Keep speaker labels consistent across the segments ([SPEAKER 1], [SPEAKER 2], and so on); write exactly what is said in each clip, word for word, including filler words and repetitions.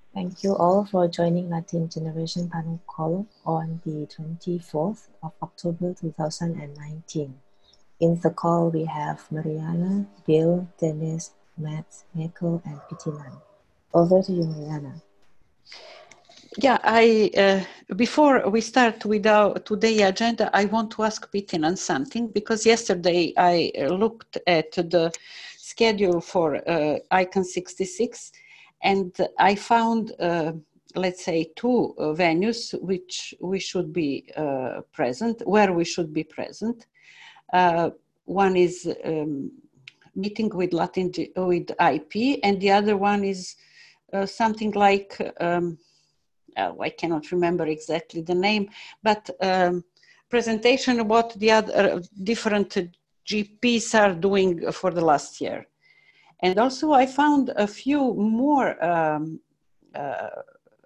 [SPEAKER 1] Thank you all for joining Latin Generation Panel Call on the twenty-fourth of October two thousand nineteen. In the call, we have Mariana, Bill, Dennis, Matt, Michael, and Pitinan. Over to you, Mariana.
[SPEAKER 2] Yeah, I uh, before we start with our today agenda, I want to ask Pitinan something, because yesterday I looked at the schedule for uh, ICANN sixty-six, and I found, uh, let's say, two uh, venues which we should be uh, present, where we should be present. Uh, one is um, meeting with Latin with I P, and the other one is uh, something like. Um, Oh, I cannot remember exactly the name, but um, presentation of what the other different G Ps are doing for the last year. And also I found a few more um, uh,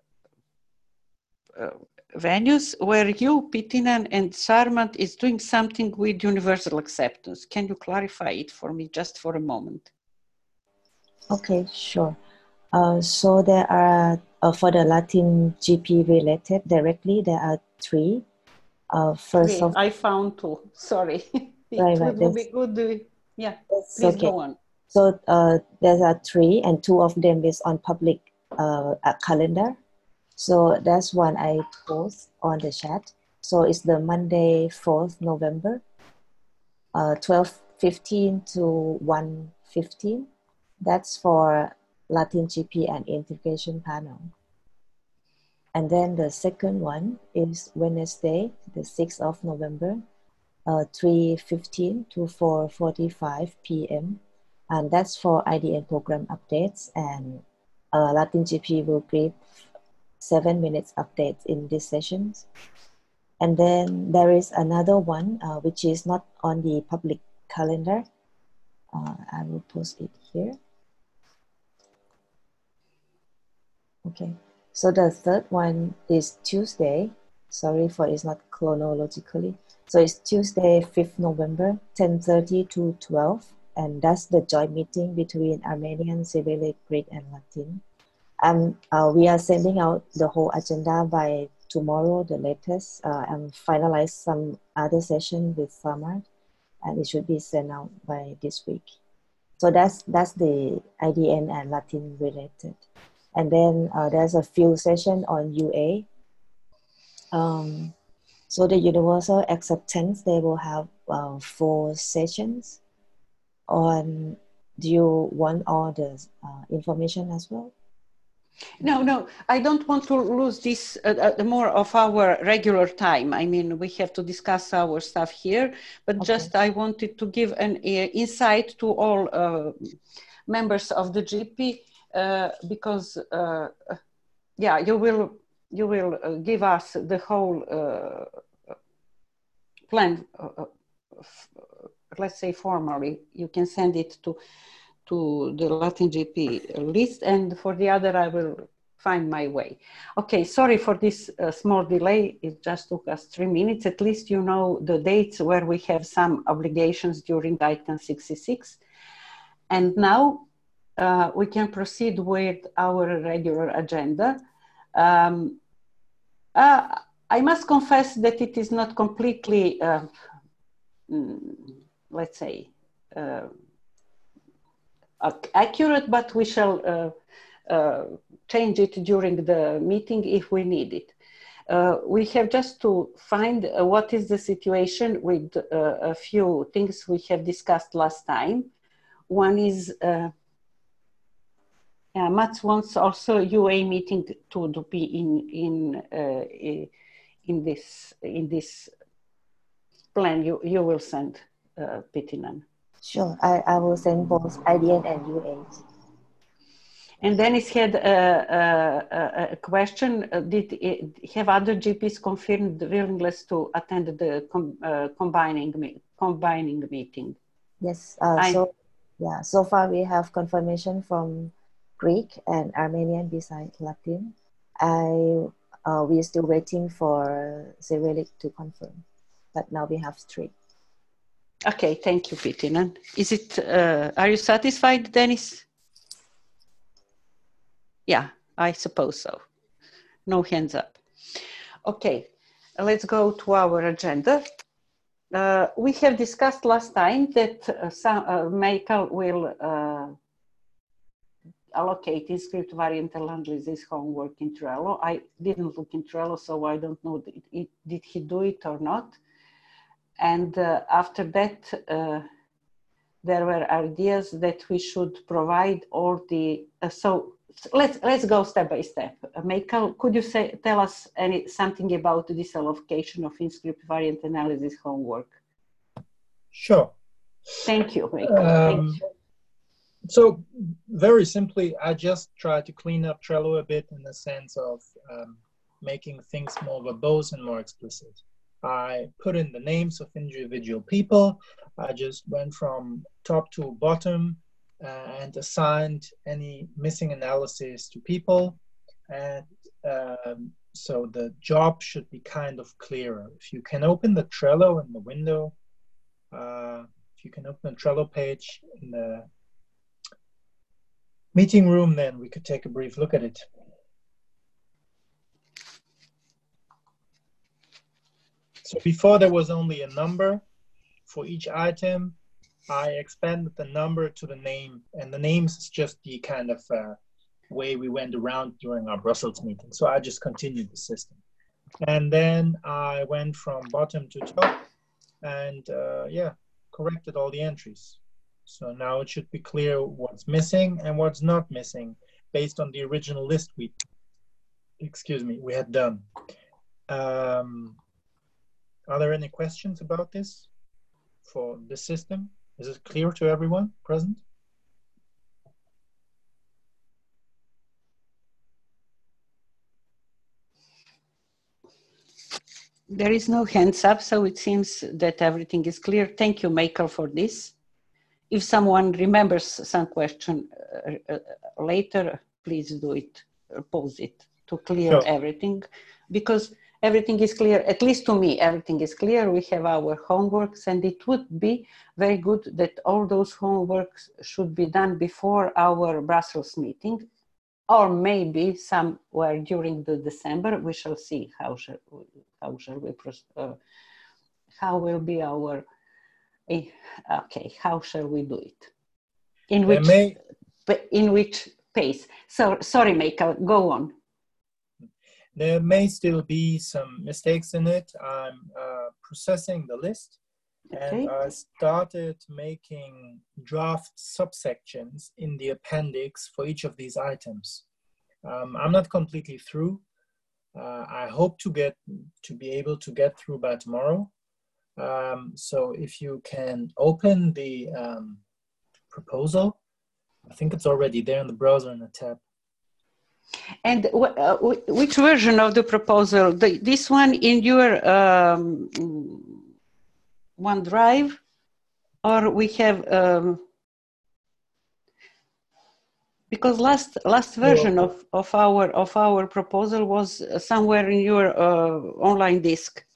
[SPEAKER 2] uh, venues where you, Pitinan, and Sarmat is doing something with universal acceptance. Can you clarify it for me just for a moment?
[SPEAKER 1] Okay, sure. Uh, so there are, uh, for the Latin G P related directly, there are three. Uh, first
[SPEAKER 2] three.
[SPEAKER 1] of
[SPEAKER 2] I found two, sorry. It
[SPEAKER 1] right,
[SPEAKER 2] would
[SPEAKER 1] right,
[SPEAKER 2] be good, uh, yeah, please
[SPEAKER 1] okay.
[SPEAKER 2] go on.
[SPEAKER 1] So uh, there are three, and two of them is on public uh, calendar. So that's one I post on the chat. So it's the Monday, fourth November, uh, twelve fifteen to one fifteen. That's for Latin G P and integration panel. And then the second one is Wednesday, the sixth of November, uh, three fifteen to four forty-five p m And that's for I D N program updates, and uh, Latin G P will give seven minutes updates in these sessions. And then there is another one, uh, which is not on the public calendar. Uh, I will post it here. Okay, so the third one is Tuesday. Sorry for it's not chronologically. So it's Tuesday, fifth November, ten thirty to twelve. And that's the joint meeting between Armenian, Cyrillic, Greek, and Latin. Um, uh, we are sending out the whole agenda by tomorrow, the latest, uh, and finalize some other session with Samad, and it should be sent out by this week. So that's that's the I D N and Latin related. And then uh, there's a few session on U A. Um, so the universal acceptance, they will have uh, four sessions on. Do you want all the uh, information as well?
[SPEAKER 2] No, no, I don't want to lose this uh, uh, more of our regular time. I mean, we have to discuss our stuff here, but okay. Just I wanted to give an uh, insight to all uh, members of the G P uh, because, uh, yeah, you will you will uh, give us the whole uh, plan. Uh, let's say formally, you can send it to to the Latin G P list, and for the other, I will find my way. Okay, sorry for this uh, small delay. It just took us three minutes. At least you know the dates where we have some obligations during ICANN sixty-six. And now uh, we can proceed with our regular agenda. Um, uh, I must confess that it is not completely, uh, mm, let's say, uh, accurate, but we shall uh, uh, change it during the meeting if we need it. Uh, we have just to find uh, what is the situation with uh, a few things we have discussed last time. One is, uh, yeah, Mats wants also U A meeting to, to be in in uh, in this in this plan. You you will send, uh, Pitinan.
[SPEAKER 1] Sure, I, I will send both I D N and U A.
[SPEAKER 2] And Dennis had a, a, a question. Did it, have other G Ps confirmed the willingness to attend the com, uh, combining combining meeting?
[SPEAKER 1] Yes. Uh,
[SPEAKER 2] I,
[SPEAKER 1] so yeah. So far we have confirmation from Greek and Armenian besides Latin. I uh, we are still waiting for Cyrillic to confirm, but now we have three.
[SPEAKER 2] Okay. Thank you, Pitinan. Is it? Uh, are you satisfied, Dennis? Yeah, I suppose so. No hands up. Okay, let's go to our agenda. Uh, we have discussed last time that uh, some, uh, Michael will uh, allocate InScript variant analysis homework in Trello. I didn't look in Trello, so I don't know it, it, did he do it or not. And uh, after that, uh, there were ideas that we should provide all the, uh, so let's let's go step by step. Uh, Michael, could you say, tell us any, something about this allocation of InScript variant analysis homework?
[SPEAKER 3] Sure.
[SPEAKER 2] Thank you, Michael.
[SPEAKER 3] Um,
[SPEAKER 2] Thank you.
[SPEAKER 3] So very simply, I just tried to clean up Trello a bit in the sense of um, making things more verbose and more explicit. I put in the names of individual people. I just went from top to bottom uh, and assigned any missing analysis to people. And um, so the job should be kind of clearer. If you can open the Trello in the window, uh, if you can open the Trello page in the meeting room, then we could take a brief look at it. So before there was only a number for each item. I expanded the number to the name, and the names is just the kind of uh, way we went around during our Brussels meeting. So I just continued the system. And then I went from bottom to top and uh, yeah, corrected all the entries. So now it should be clear what's missing and what's not missing based on the original list we, excuse me, we had done. Um, are there any questions about this for the system? Is it clear to everyone present?
[SPEAKER 2] There is no hands up, so it seems that everything is clear. Thank you, Michael, for this. If someone remembers some question uh, uh, later, please do it, uh, pose it to clear
[SPEAKER 3] Sure.
[SPEAKER 2] everything, because everything is clear, at least to me, everything is clear. We have our homeworks, and it would be very good that all those homeworks should be done before our Brussels meeting, or maybe somewhere during the December. We shall see how shall we, how shall we uh, how will be our okay, how shall we do it? In which,
[SPEAKER 3] may,
[SPEAKER 2] in which pace? So, sorry, Michael, go on.
[SPEAKER 3] There may still be some mistakes in it. I'm uh, processing the list, okay. And I started making draft subsections in the appendix for each of these items. Um, I'm not completely through. Uh, I hope to get to be able to get through by tomorrow. Um, so if you can open the um, proposal, I think it's already there in the browser in a tab.
[SPEAKER 2] And uh, which version of the proposal? The, this one in your um, OneDrive, or we have, um, because last last version
[SPEAKER 3] well,
[SPEAKER 2] of, of our of our proposal was somewhere in your uh, online disk.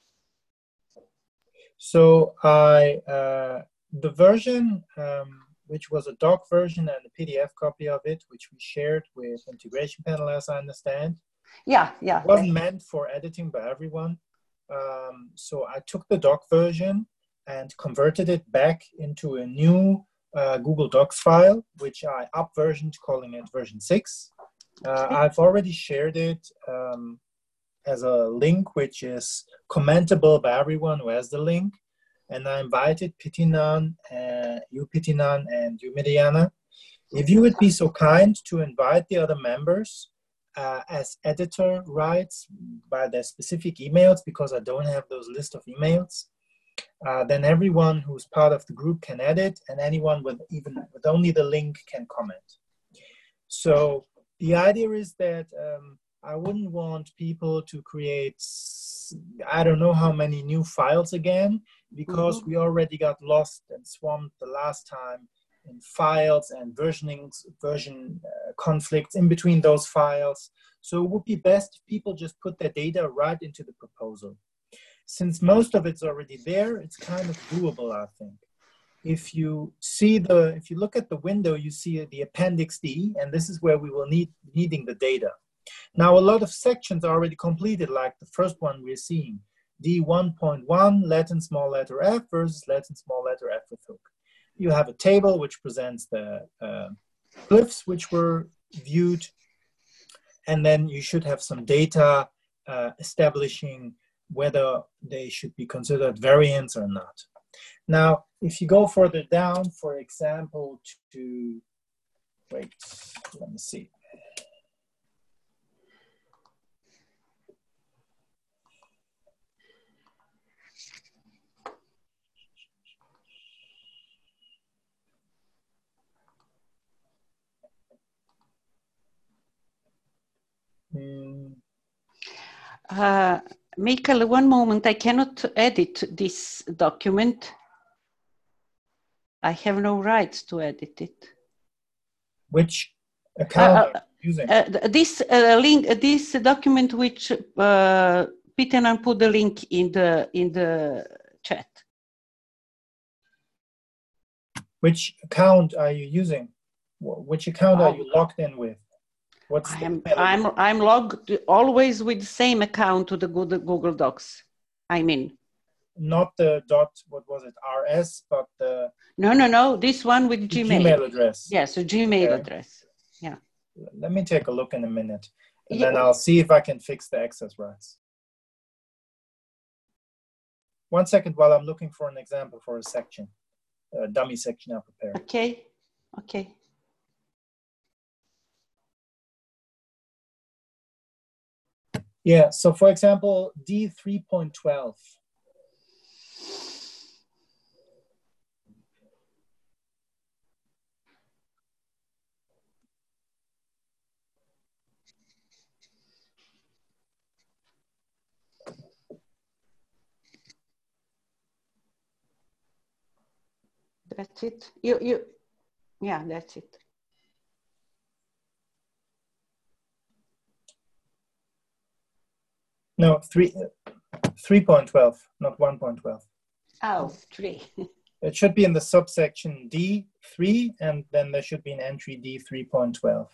[SPEAKER 3] So I, uh, the version, um, which was a doc version and a P D F copy of it, which we shared with Integration Panel, as I understand.
[SPEAKER 2] Yeah, yeah.
[SPEAKER 3] It wasn't meant for editing by everyone. Um, so I took the doc version and converted it back into a new uh, Google Docs file, which I up-versioned, calling it version six. Uh, I've already shared it um, as a link, which is commentable by everyone who has the link. And I invited Pitinan, uh, you Pitinan and you Miriana. If you would be so kind to invite the other members uh, as editor rights by their specific emails, because I don't have those list of emails, uh, then everyone who's part of the group can edit, and anyone with even with only the link can comment. So the idea is that um, I wouldn't want people to create, I don't know how many new files again, because mm-hmm. we already got lost and swamped the last time in files and versioning, version uh, conflicts in between those files. So it would be best if people just put their data right into the proposal. Since most of it's already there, it's kind of doable, I think. If you see the, if you look at the window, you see the Appendix D, and this is where we will need needing the data. Now, a lot of sections are already completed, like the first one we're seeing, D one point one, Latin small letter f versus Latin small letter f with hook. You have a table which presents the uh, glyphs which were viewed, and then you should have some data uh, establishing whether they should be considered variants or not. Now, if you go further down, for example, to, wait, let me see. Mm.
[SPEAKER 2] Uh, Michael, one moment, I cannot edit this document. I have no rights to edit it.
[SPEAKER 3] Which account
[SPEAKER 2] uh,
[SPEAKER 3] are you using?
[SPEAKER 2] Uh, this uh, link, this document, which uh, Peter put the link in the in the chat.
[SPEAKER 3] Which account are you using? Which account
[SPEAKER 2] oh.
[SPEAKER 3] are you logged in with? What's
[SPEAKER 2] I'm I'm I'm logged always with the same account to the Google Google Docs. I mean,
[SPEAKER 3] not the dot, what was it, R S, but the
[SPEAKER 2] no no no this one with Gmail.
[SPEAKER 3] Gmail address.
[SPEAKER 2] Yes, a Gmail
[SPEAKER 3] okay.
[SPEAKER 2] address. Yeah.
[SPEAKER 3] Let me take a look in a minute, and
[SPEAKER 2] yeah.
[SPEAKER 3] then I'll see if I can fix the access rights. One second while I'm looking for an example for a section, a dummy section I prepared.
[SPEAKER 2] Okay. Okay.
[SPEAKER 3] Yeah, so for example, D three point twelve.
[SPEAKER 2] That's it. You, you, yeah, that's it.
[SPEAKER 3] No, three, three point twelve, not one point twelve.
[SPEAKER 2] Oh, three.
[SPEAKER 3] It should be in the subsection D three, and then there should be an entry D three point twelve.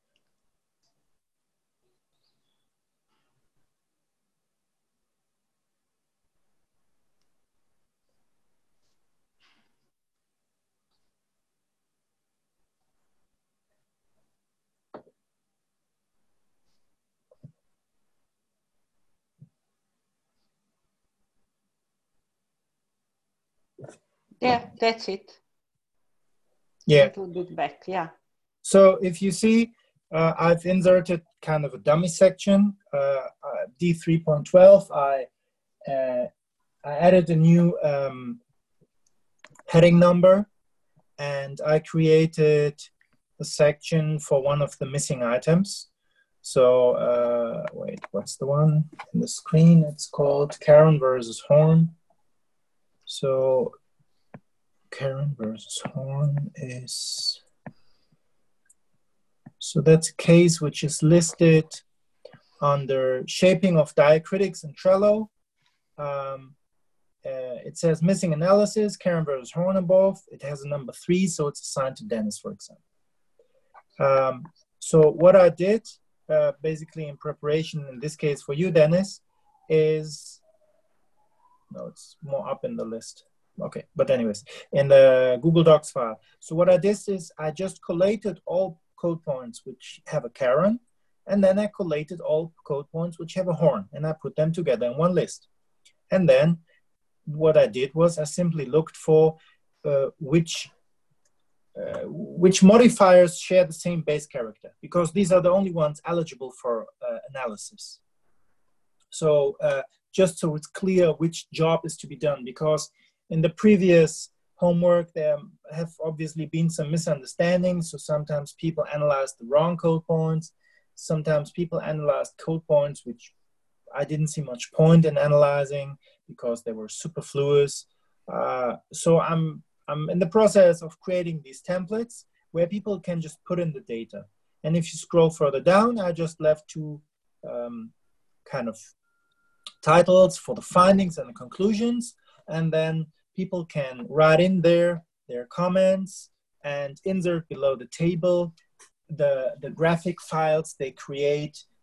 [SPEAKER 2] Yeah, that's it.
[SPEAKER 3] Yeah.
[SPEAKER 2] A little bit back, yeah.
[SPEAKER 3] So if you see, uh, I've inserted kind of a dummy section, uh, uh, D three point twelve. I, uh, I added a new um, heading number, and I created a section for one of the missing items. So uh, wait, what's the one in the screen? It's called Karen versus Horn. So Karen versus Horn is, so that's a case which is listed under shaping of diacritics in Trello. Um, uh, it says missing analysis, Karen versus Horn above. It has a number three, so it's assigned to Dennis, for example. Um, so what I did, uh, basically in preparation, in this case for you, Dennis, is, no, it's more up in the list. Okay, but anyways, in the Google Docs file. So what I did is I just collated all code points which have a Karen, and then I collated all code points which have a Horn, and I put them together in one list. And then what I did was I simply looked for uh, which uh, which modifiers share the same base character, because these are the only ones eligible for uh, analysis. So uh, just so it's clear which job is to be done, because in the previous homework, there have obviously been some misunderstandings. So sometimes people analyzed the wrong code points. Sometimes people analyzed code points which I didn't see much point in analyzing because they were superfluous. Uh, so I'm, I'm in the process of creating these templates where people can just put in the data. And if you scroll further down, I just left two um, kind of titles for the findings and the conclusions. And then people can write in there their comments and insert below the table the, the graphic files they create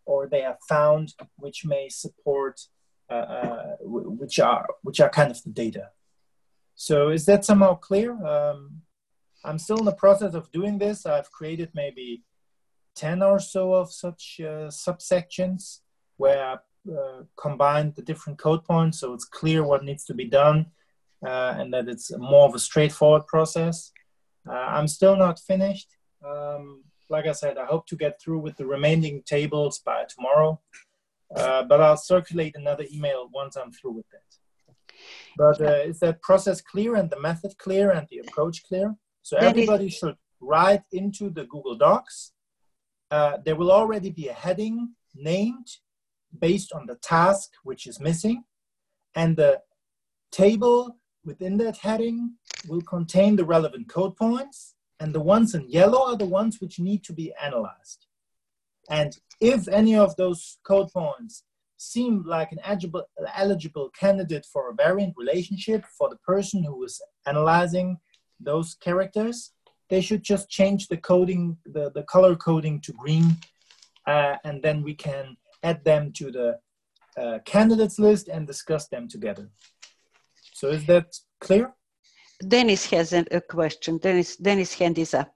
[SPEAKER 3] or they have found, which may support, uh, uh, which are which are kind of the data. So is that somehow clear? Um, I'm still in the process of doing this. I've created maybe ten or so of such uh, subsections where I uh, combined the different code points, so it's clear what needs to be done, uh, and that it's more of a straightforward process. Uh, I'm still not finished. Um, like I said, I hope to get through with the remaining tables by tomorrow, uh, but I'll circulate another email once I'm through with that. But uh, is that process clear and the method clear and the approach clear? So everybody should write into the Google Docs. Uh, there will already be a heading named based on the task which is missing, and the table within that heading will contain the relevant code points, and the ones in yellow are the ones which need to be analyzed. And if any of those code points seem like an eligible, eligible candidate for a variant relationship for the person who is analyzing those characters, they should just change the coding, the, the color coding to green, uh, and then we can add them to the uh, candidates list and discuss them together. So is that clear?
[SPEAKER 2] Dennis has a, a question. Dennis, Dennis' hand is up.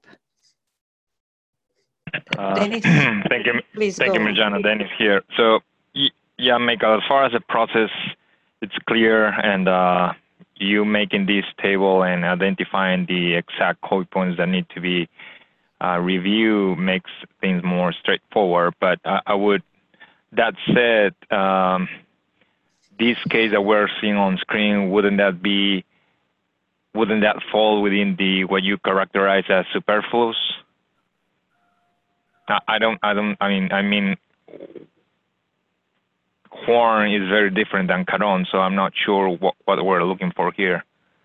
[SPEAKER 4] Uh,
[SPEAKER 2] Dennis,
[SPEAKER 4] thank you,
[SPEAKER 2] please
[SPEAKER 4] thank
[SPEAKER 2] go
[SPEAKER 4] you, Mirjana. Dennis here. So, yeah, Michael, as far as the process, it's clear, and uh, you making this table and identifying the exact code points that need to be uh, reviewed makes things more straightforward. But I, I would, that said, um, this case that we're seeing on screen, wouldn't that be, wouldn't that fall within the what you characterize as superfluous? I don't, I don't, I mean, I mean, horn is very different than caron, so I'm not sure what, what we're looking for here.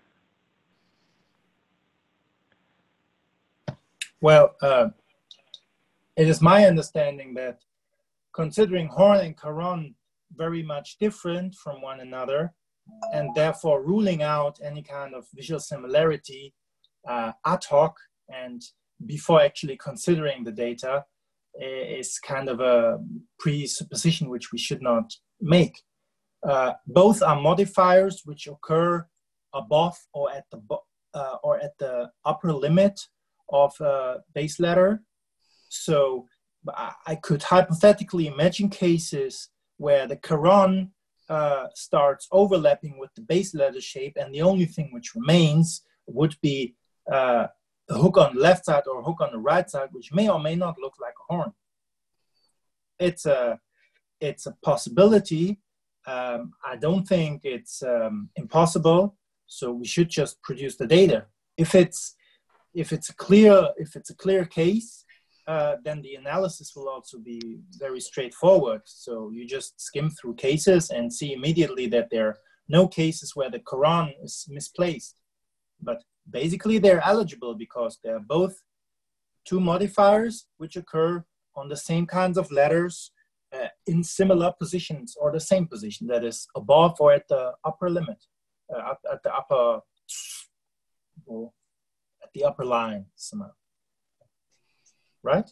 [SPEAKER 3] Well, uh, it is my understanding that considering horn and caron very much different from one another, and therefore ruling out any kind of visual similarity uh, ad hoc and before actually considering the data, is kind of a presupposition which we should not make. Uh, both are modifiers which occur above or at the uh, or at the upper limit of a base letter. So I could hypothetically imagine cases where the caron uh, starts overlapping with the base letter shape, and the only thing which remains would be uh, a hook on the left side or a hook on the right side, which may or may not look like a horn. It's a, it's a possibility. Um, I don't think it's um, impossible. So we should just produce the data. If it's, if it's a clear, if it's a clear case, uh, then the analysis will also be very straightforward. So you just skim through cases and see immediately that there are no cases where the caron is misplaced. But basically they're eligible because they're both two modifiers which occur on the same kinds of letters uh, in similar positions or the same position, that is above or at the upper limit, uh, at the upper, or at the upper line somehow, right?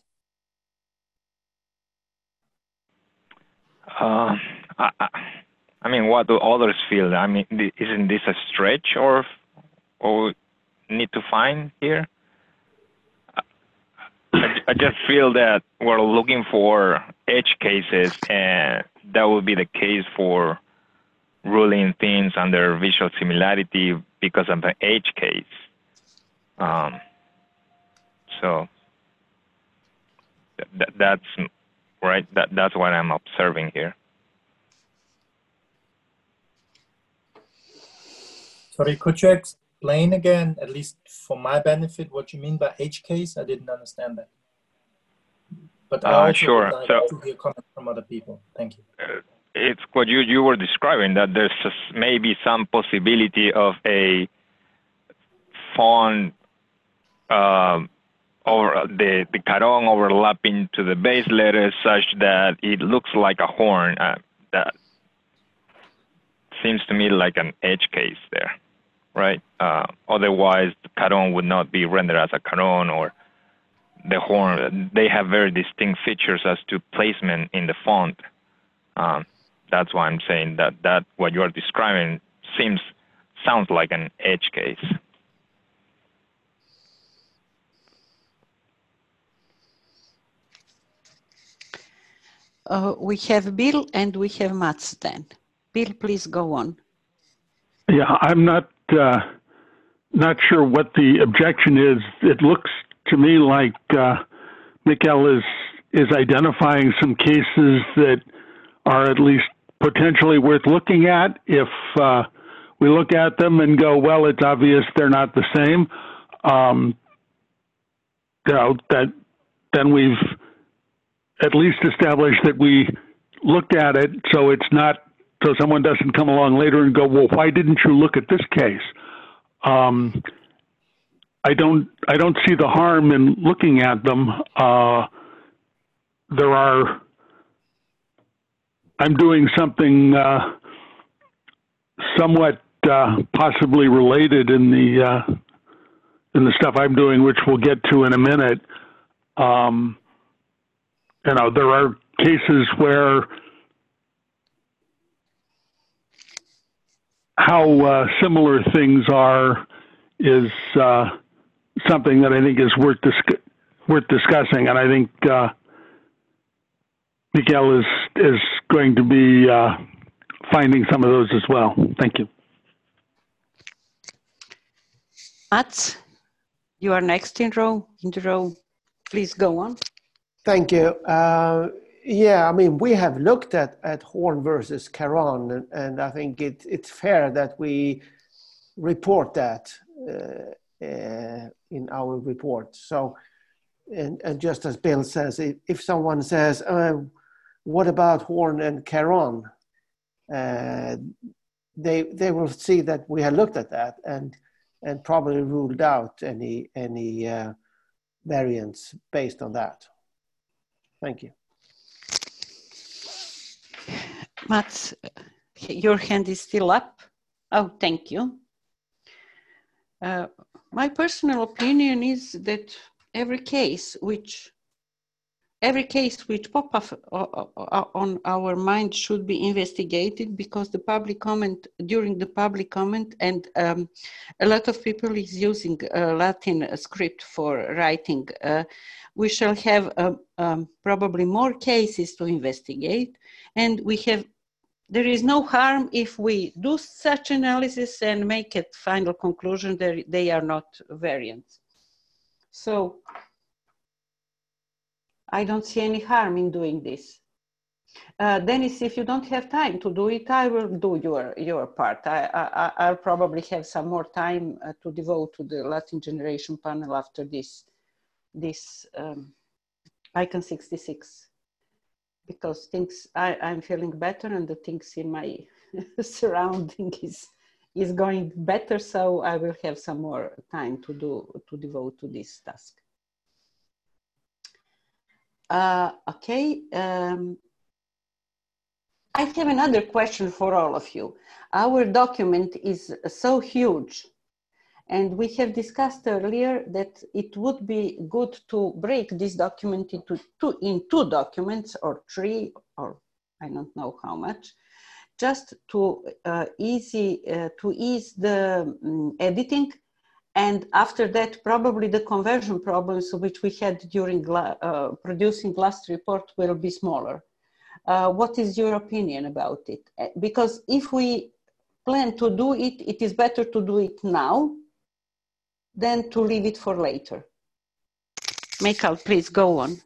[SPEAKER 4] Uh, I, I mean, what do others feel? I mean, isn't this a stretch or, or need to find here? I, I just feel that we're looking for edge cases, and that would be the case for ruling things under visual similarity because of the edge case. Um, so th that's right. That that's what I'm observing here.
[SPEAKER 3] Sorry, could you explain again, at least for my benefit, what you mean by edge case? I didn't understand that. But I
[SPEAKER 4] Uh,
[SPEAKER 3] also
[SPEAKER 4] sure.
[SPEAKER 3] would like
[SPEAKER 4] So,
[SPEAKER 3] to hear comments from other people. Thank you.
[SPEAKER 4] Uh, it's what you, you were describing, that there's just maybe some possibility of a font uh, or the, the caron overlapping to the base letters such that it looks like a horn. Uh, that seems to me like an edge case there, right? Uh, otherwise, the caron would not be rendered as a caron, or the Horn, they have very distinct features as to placement in the font. Um, that's why I'm saying that, that what you're describing seems, sounds like an edge case.
[SPEAKER 2] Uh, we have Bill and we have Mats then. Bill, please go on.
[SPEAKER 5] Yeah, I'm not uh, not sure what the objection is. It looks to me like uh, Mikael is is identifying some cases that are at least potentially worth looking at. If uh, we look at them and go, well, it's obvious they're not the same, um, you know, that then we've at least established that we looked at it, so it's not, so someone doesn't come along later and go, well, why didn't you look at this case? Um, I don't, I don't see the harm in looking at them. Uh, there are, I'm doing something uh, somewhat uh, possibly related in the uh, in the stuff I'm doing, which we'll get to in a minute. Um, you know, there are cases where how uh, similar things are is uh, something that I think is worth dis- worth discussing, and I think uh, Mikael is is going to be uh, finding some of those as well. Thank you.
[SPEAKER 2] Mats, you are next in row. In the row, please go on.
[SPEAKER 6] Thank you. Uh, yeah, I mean, we have looked at, at Horn versus Caron, and, and I think it, it's fair that we report that uh, uh, in our report. So, and, and just as Bill says, if, if someone says, uh, what about Horn and Caron? Uh, they they will see that we have looked at that and and probably ruled out any any uh, variants based on that. Thank you.
[SPEAKER 2] Mats, your hand is still up. Oh, thank you. Uh, my personal opinion is that every case which every case which pop up on our mind should be investigated, because the public comment during the public comment, and um, a lot of people is using uh, Latin script for writing. Uh, we shall have uh, um, probably more cases to investigate, and we have. There is no harm if we do such analysis and make a final conclusion that they are not variants. So I don't see any harm in doing this. Uh, Dennis, if you don't have time to do it, I will do your, your part. I, I, I'll probably have some more time uh, to devote to the Latin generation panel after this, this um, icon sixty-six. Because things, I, I'm feeling better and the things in my surrounding is, is going better, so I will have some more time to do, to devote to this task. Uh, okay, um, I have another question for all of you. Our document is so huge, and we have discussed earlier that it would be good to break this document into two, in two documents or three, or I don't know how much, just to uh, easy uh, to ease the um, editing. And after that, probably the conversion problems which we had during uh, producing last report will be smaller. Uh, what is your opinion about it? Because if we plan to do it, it is better to do it now than to leave it for later. Mikael, please go on.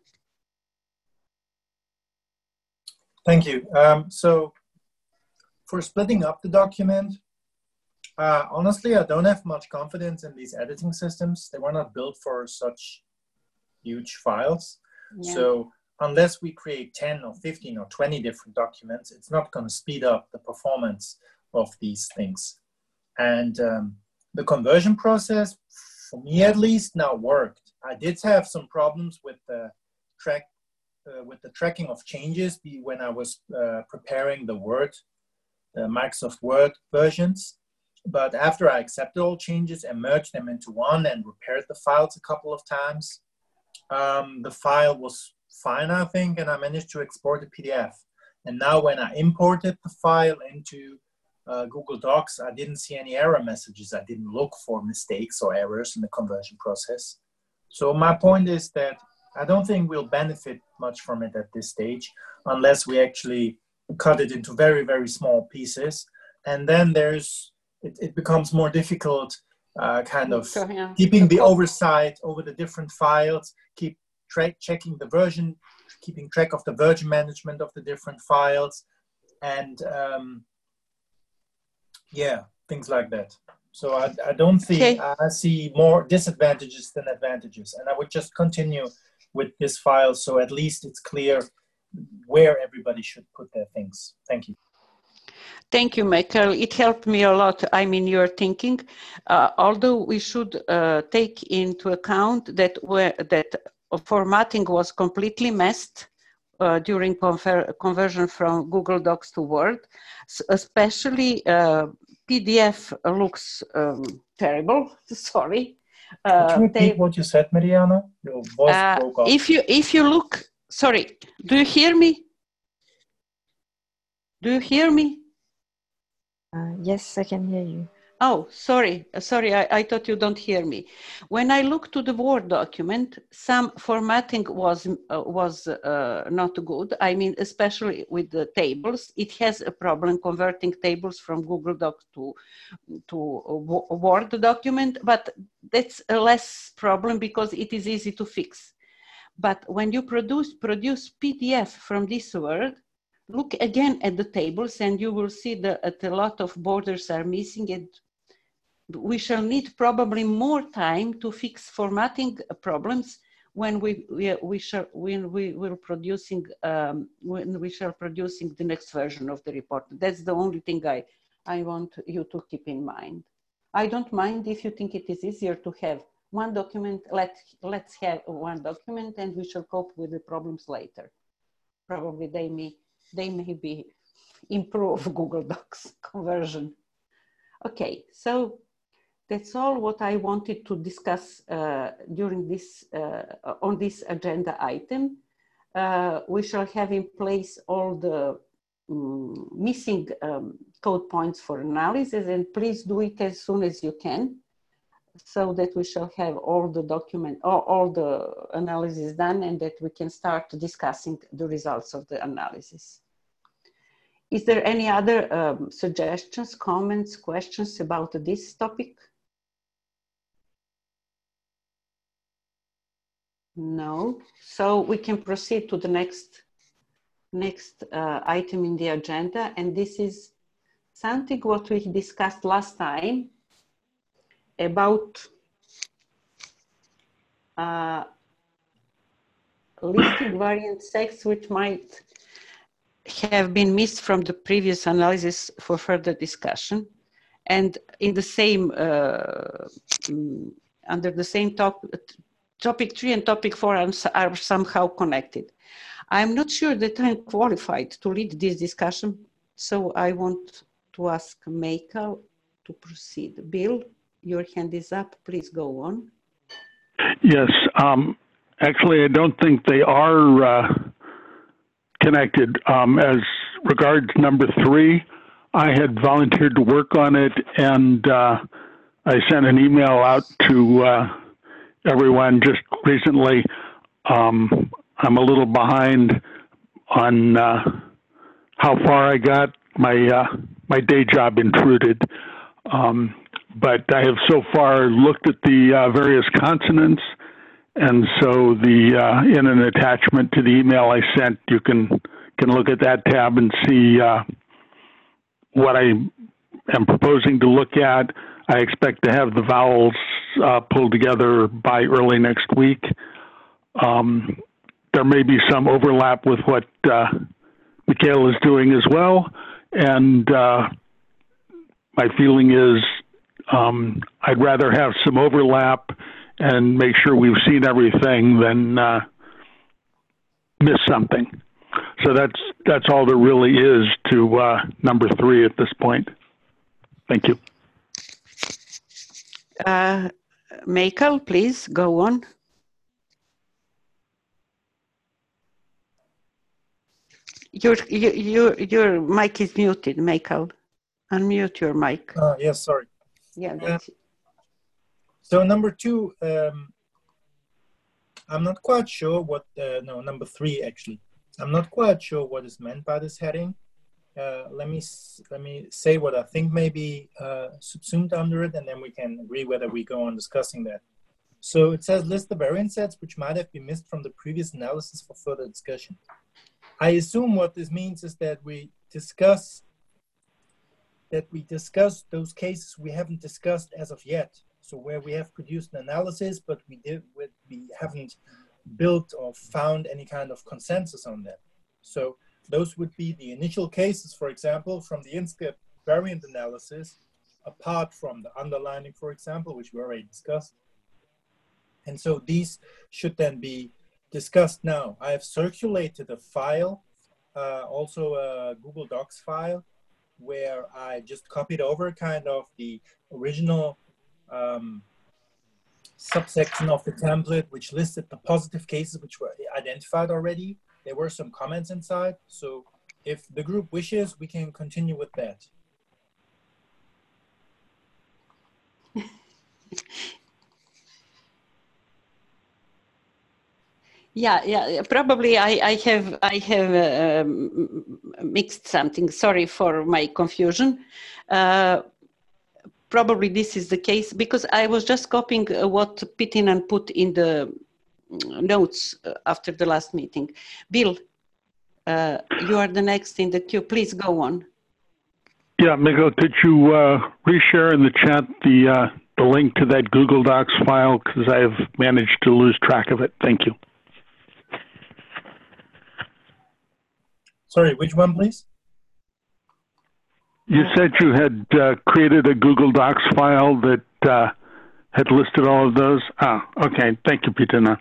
[SPEAKER 3] Thank you. Um, so for splitting up the document, uh, honestly, I don't have much confidence in these editing systems. They were not built for such huge files. Yeah. So unless we create ten or fifteen or twenty different documents, it's not going to speed up the performance of these things. And um, the conversion process, for me at least, now worked. I did have some problems with the track, uh, with the tracking of changes when I was uh, preparing the Word, the Microsoft Word versions. But after I accepted all changes and merged them into one and repaired the files a couple of times, um, the file was fine, I think, and I managed to export a P D F. And now when I imported the file into uh, Google Docs, I didn't see any error messages. I didn't look for mistakes or errors in the conversion process. So my point is that I don't think we'll benefit much from it at this stage unless we actually cut it into very, very small pieces. And then there's, it, it becomes more difficult uh, kind of
[SPEAKER 2] So, yeah.
[SPEAKER 3] keeping the oversight over the different files, keep track, checking the version, keeping track of the version management of the different files, and um, yeah, things like that. So I, I don't think,
[SPEAKER 2] Okay.
[SPEAKER 3] I see more disadvantages than advantages. And I would just continue with this file so at least it's clear where everybody should put their things. Thank you.
[SPEAKER 2] Thank you, Michael. It helped me a lot. I mean, your thinking. Uh, although we should uh, take into account that where, that formatting was completely messed uh, during conver conversion from Google Docs to Word, so especially uh, P D F looks um, terrible. Sorry. Uh,
[SPEAKER 3] Could you repeat
[SPEAKER 2] they,
[SPEAKER 3] what you said, Mariana? Your voice
[SPEAKER 2] uh,
[SPEAKER 3] broke off.
[SPEAKER 2] if you if you look, sorry, do you hear me? Do you hear me?
[SPEAKER 1] Uh, yes, I can hear you.
[SPEAKER 2] Oh, sorry, sorry, I, I thought you don't hear me. When I look to the Word document, some formatting was, uh, was uh, not good. I mean, especially with the tables, it has a problem converting tables from Google Docs to, to a Word document, but that's a less problem because it is easy to fix. But when you produce, produce P D F from this Word, look again at the tables and you will see that a lot of borders are missing, and we shall need probably more time to fix formatting problems when we, we, we shall when we will producing um, when we shall producing the next version of the report. That's the only thing I, I want you to keep in mind. I don't mind if you think it is easier to have one document. Let, let's have one document and we shall cope with the problems later. Probably they may they maybe improve Google Docs conversion. Okay, so that's all what I wanted to discuss uh, during this, uh, on this agenda item. Uh, we shall have in place all the um, missing um, code points for analysis, and please do it as soon as you can so that we shall have all the document, all, all the analysis done, and that we can start discussing the results of the analysis. Is there any other um, suggestions, comments, questions about this topic? No. So we can proceed to the next, next uh, item in the agenda. And this is something what we discussed last time about uh, listing variant sex, which might have been missed from the previous analysis for further discussion. And in the same, uh, under the same topic, topic three and topic four are, are somehow connected. I'm not sure that I'm qualified to lead this discussion, so I want to ask Michael to proceed. Bill, your hand is up, please go on.
[SPEAKER 5] Yes, um, actually I don't think they are uh, connected. Um, as regards number three, I had volunteered to work on it, and uh, I sent an email out to uh, everyone just recently. Um, I'm a little behind on uh, how far I got. My uh, my day job intruded, um, but I have so far looked at the uh, various consonants, and so the uh, in an attachment to the email I sent, you can can look at that tab and see uh, what I am proposing to look at. I expect to have the vowels uh, pulled together by early next week. Um, there may be some overlap with what uh, Michael is doing as well, and uh, my feeling is um, I'd rather have some overlap and make sure we've seen everything than uh, miss something. So that's that's all there really is to uh, number three at this point. Thank you.
[SPEAKER 2] Uh, Michael, please go on. Your, your, your, your mic is muted, Michael. Unmute your mic.
[SPEAKER 3] Uh, yes, sorry.
[SPEAKER 2] Yeah, that's
[SPEAKER 3] uh, So number two, um, I'm not quite sure what, uh, no, number three, actually. I'm not quite sure what is meant by this heading. Uh, let me let me say what I think may be uh, subsumed under it, and then we can agree whether we go on discussing that. So it says list the variant sets which might have been missed from the previous analysis for further discussion. I assume what this means is that we discuss that we discuss those cases we haven't discussed as of yet. So where we have produced an analysis, but we did we haven't built or found any kind of consensus on them. So those would be the initial cases, for example, from the INSCRIPT variant analysis, apart from the underlining, for example, which we already discussed. And so these should then be discussed now. I have circulated a file, uh, also a Google Docs file, where I just copied over kind of the original um, subsection of the template, which listed the positive cases which were identified already. There were some comments inside, so if the group wishes, we can continue with that.
[SPEAKER 2] Yeah, yeah. Probably I, I have I have um, mixed something. Sorry for my confusion. Uh, probably this is the case because I was just copying what Pitinen put in the notes after the last meeting. Bill, uh, you are the next in the queue. Please go on.
[SPEAKER 5] Yeah, Miguel, could you uh, reshare in the chat the uh, the link to that Google Docs file, because I have managed to lose track of it. Thank you.
[SPEAKER 3] Sorry, which one, please?
[SPEAKER 5] You said you had uh, created a Google Docs file that uh, had listed all of those. Ah, okay. Thank you, Pitinen.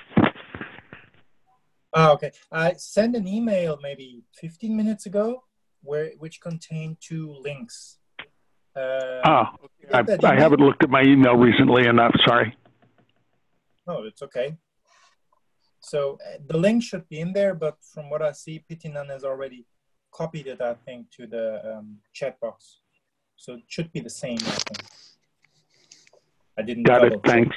[SPEAKER 3] Ah, okay. I sent an email maybe fifteen minutes ago, where which contained two links. Uh,
[SPEAKER 5] ah, I, I haven't looked at my email recently enough. Sorry.
[SPEAKER 3] No, it's okay. So uh, the link should be in there, but from what I see, Pitinen has already copied it, I think, to the um, chat box. So it should be the same, I think. I didn't
[SPEAKER 5] Got it.
[SPEAKER 3] check.
[SPEAKER 5] Thanks.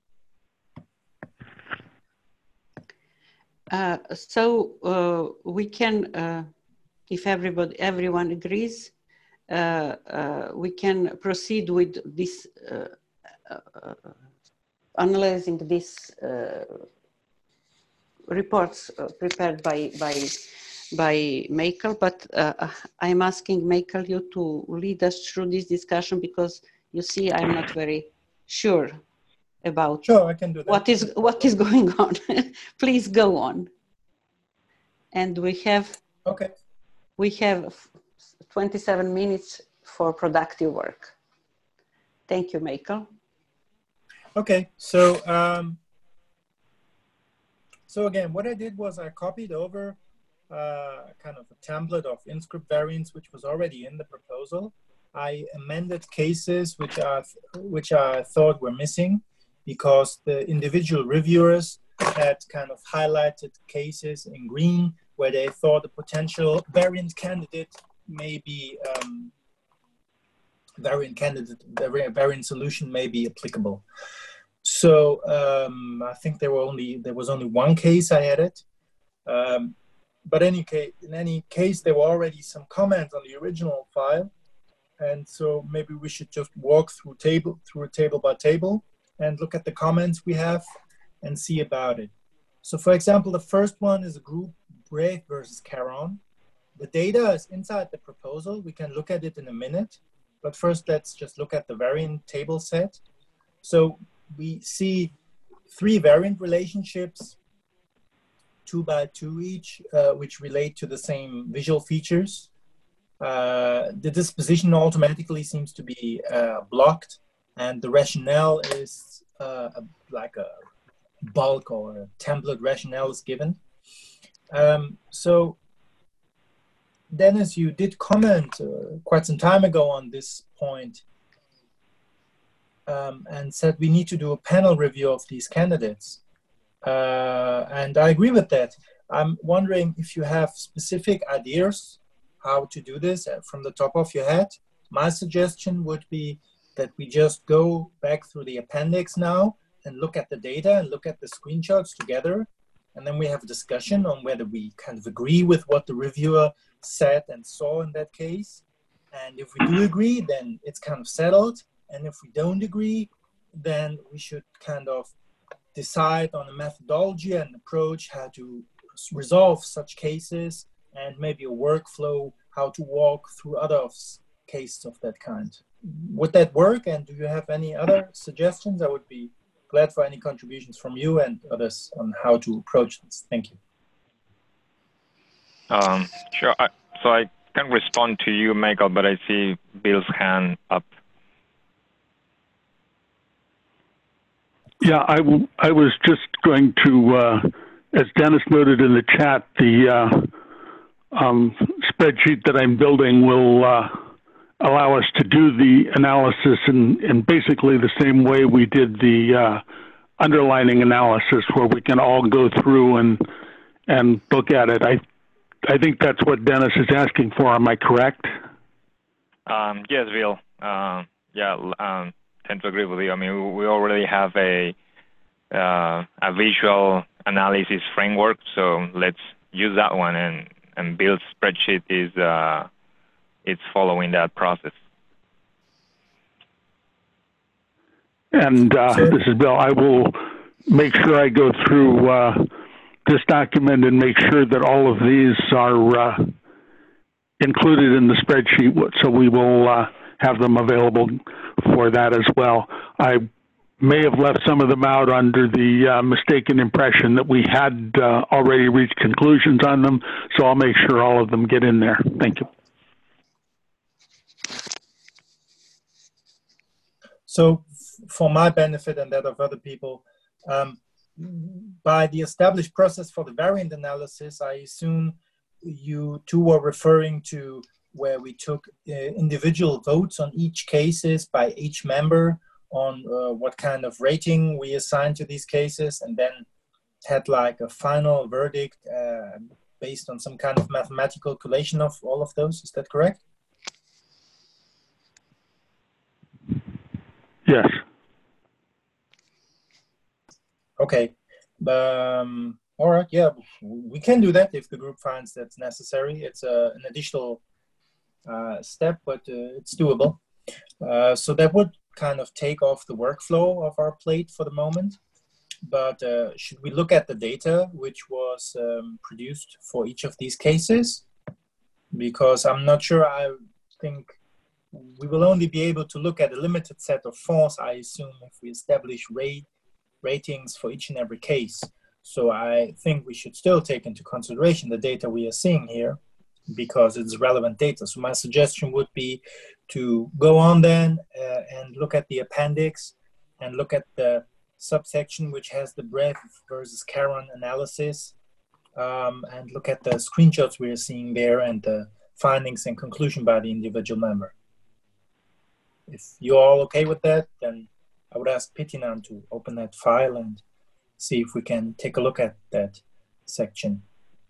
[SPEAKER 2] Uh, so uh, we can, uh, if everybody, everyone agrees, uh, uh, we can proceed with this, uh, uh, analyzing this uh, reports uh, prepared by by by Michael. But uh, I'm asking Michael you to lead us through this discussion, because you see I'm not very sure about
[SPEAKER 3] sure, I can do that.
[SPEAKER 2] what is what is going on. Please go on. And we have
[SPEAKER 3] okay.
[SPEAKER 2] We have twenty-seven minutes for productive work. Thank you, Michael.
[SPEAKER 3] Okay, so um, so again, what I did was I copied over uh, kind of a template of INSCRIPT variants, which was already in the proposal. I amended cases which I which I thought were missing, because the individual reviewers had kind of highlighted cases in green where they thought a potential variant candidate may be um, variant candidate variant solution may be applicable. So um, I think there were only there was only one case I added, um, but any case in any case there were already some comments on the original file, and so maybe we should just walk through table through table by table and look at the comments we have and see about it. So for example, the first one is a group Brave versus Caron. The data is inside the proposal. We can look at it in a minute, but first let's just look at the variant table set. So we see three variant relationships, two by two each, uh, which relate to the same visual features. Uh, the disposition automatically seems to be uh, blocked, and the rationale is uh, a, like a bulk or a template rationale is given. Um, so Dennis, you did comment uh, quite some time ago on this point, um, and said we need to do a panel review of these candidates. Uh, and I agree with that. I'm wondering if you have specific ideas how to do this from the top of your head. My suggestion would be that we just go back through the appendix now and look at the data and look at the screenshots together. And then we have a discussion on whether we kind of agree with what the reviewer said and saw in that case. And if we do agree, then it's kind of settled. And if we don't agree, then we should kind of decide on a methodology and approach how to resolve such cases, and maybe a workflow how to walk through other cases of that kind. Would that work? And do you have any other suggestions? I would be glad for any contributions from you and others on how to approach this. Thank you.
[SPEAKER 4] Um, sure. I, so I can respond to you, Michael, but I see Bill's hand up.
[SPEAKER 5] Yeah, I, w I was just going to, uh, as Dennis noted in the chat, the uh, um, spreadsheet that I'm building will uh, allow us to do the analysis in, in basically the same way we did the uh, underlining analysis, where we can all go through and and look at it. I I think that's what Dennis is asking for. Am I correct?
[SPEAKER 4] Um, yes, Bill. Uh, yeah, um, tend to agree with you. I mean, we already have a uh, a visual analysis framework, so let's use that one. And and Bill's spreadsheet is uh, it's following that process.
[SPEAKER 5] And uh, this is Bill. I will make sure I go through uh, this document and make sure that all of these are uh, included in the spreadsheet, so we will uh, have them available for that as well. I may have left some of them out under the uh, mistaken impression that we had uh, already reached conclusions on them, so I'll make sure all of them get in there. Thank you.
[SPEAKER 3] So for my benefit and that of other people, um, by the established process for the variant analysis, I assume you two were referring to where we took uh, individual votes on each cases by each member on uh, what kind of rating we assigned to these cases, and then had like a final verdict uh, based on some kind of mathematical collation of all of those. Is that correct?
[SPEAKER 5] Yes.
[SPEAKER 3] Okay. Um, all right. Yeah, we can do that if the group finds that's necessary. It's uh, an additional uh, step, but uh, it's doable. Uh, so that would kind of take off the workflow of our plate for the moment. But uh, should we look at the data which was um, produced for each of these cases? Because I'm not sure. I think we will only be able to look at a limited set of fonts, I assume, if we establish rate, ratings for each and every case. So I think we should still take into consideration the data we are seeing here, because it's relevant data. So my suggestion would be to go on then uh, and look at the appendix and look at the subsection which has the breadth versus Caron analysis, um, and look at the screenshots we are seeing there and the findings and conclusion by the individual member. If you're all okay with that, then I would ask Pitinan to open that file and see if we can take a look at that section.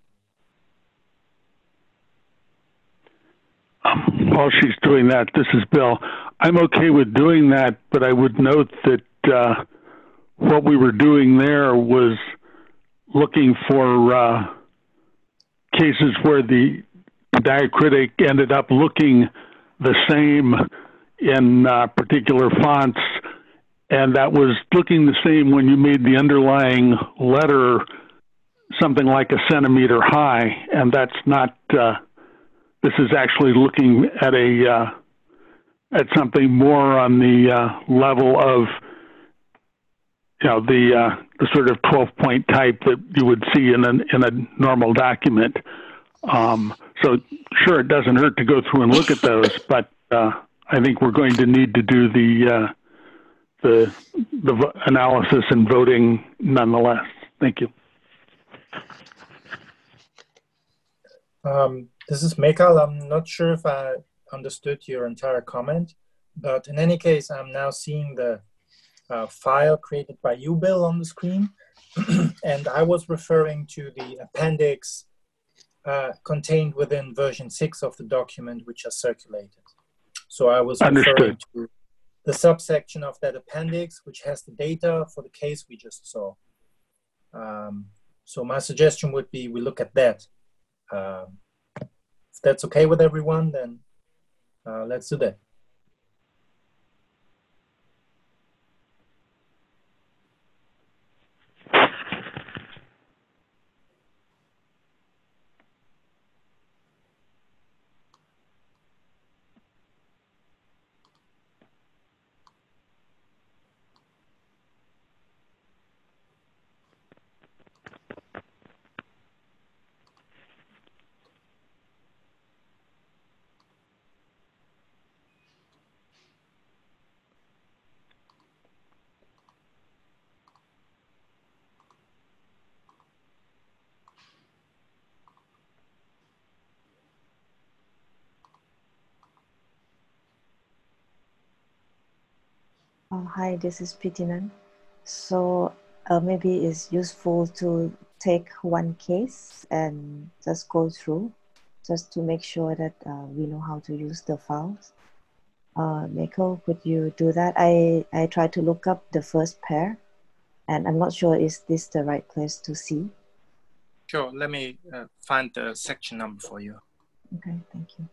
[SPEAKER 5] Um, while she's doing that, this is Bill. I'm okay with doing that, but I would note that uh, what we were doing there was looking for uh, cases where the diacritic ended up looking the same in uh, particular fonts, and that was looking the same when you made the underlying letter something like a centimeter high, and that's not, uh, this is actually looking at a, uh, at something more on the uh, level of, you know, the, uh, the sort of twelve point type that you would see in, an, in a normal document. Um, so sure, it doesn't hurt to go through and look at those, but uh, I think we're going to need to do the, uh, the, the analysis and voting nonetheless. Thank you.
[SPEAKER 3] Um, this is Michael. I'm not sure if I understood your entire comment, but in any case, I'm now seeing the uh, file created by you, Bill, on the screen. And I was referring to the appendix uh, contained within version six of the document, which are circulated. So I was
[SPEAKER 5] Understood.
[SPEAKER 3] referring to the subsection of that appendix, which has the data for the case we just saw. Um, so my suggestion would be we look at that. Um, if that's okay with everyone, then uh, let's do that.
[SPEAKER 1] Oh, hi, this is Pitinan. So uh, maybe it's useful to take one case and just go through, just to make sure that uh, we know how to use the files. Uh, Michael, could you do that? I, I tried to look up the first pair, and I'm not sure is this the right place to see.
[SPEAKER 3] Sure, let me uh, find the section number for you.
[SPEAKER 1] Okay, thank you.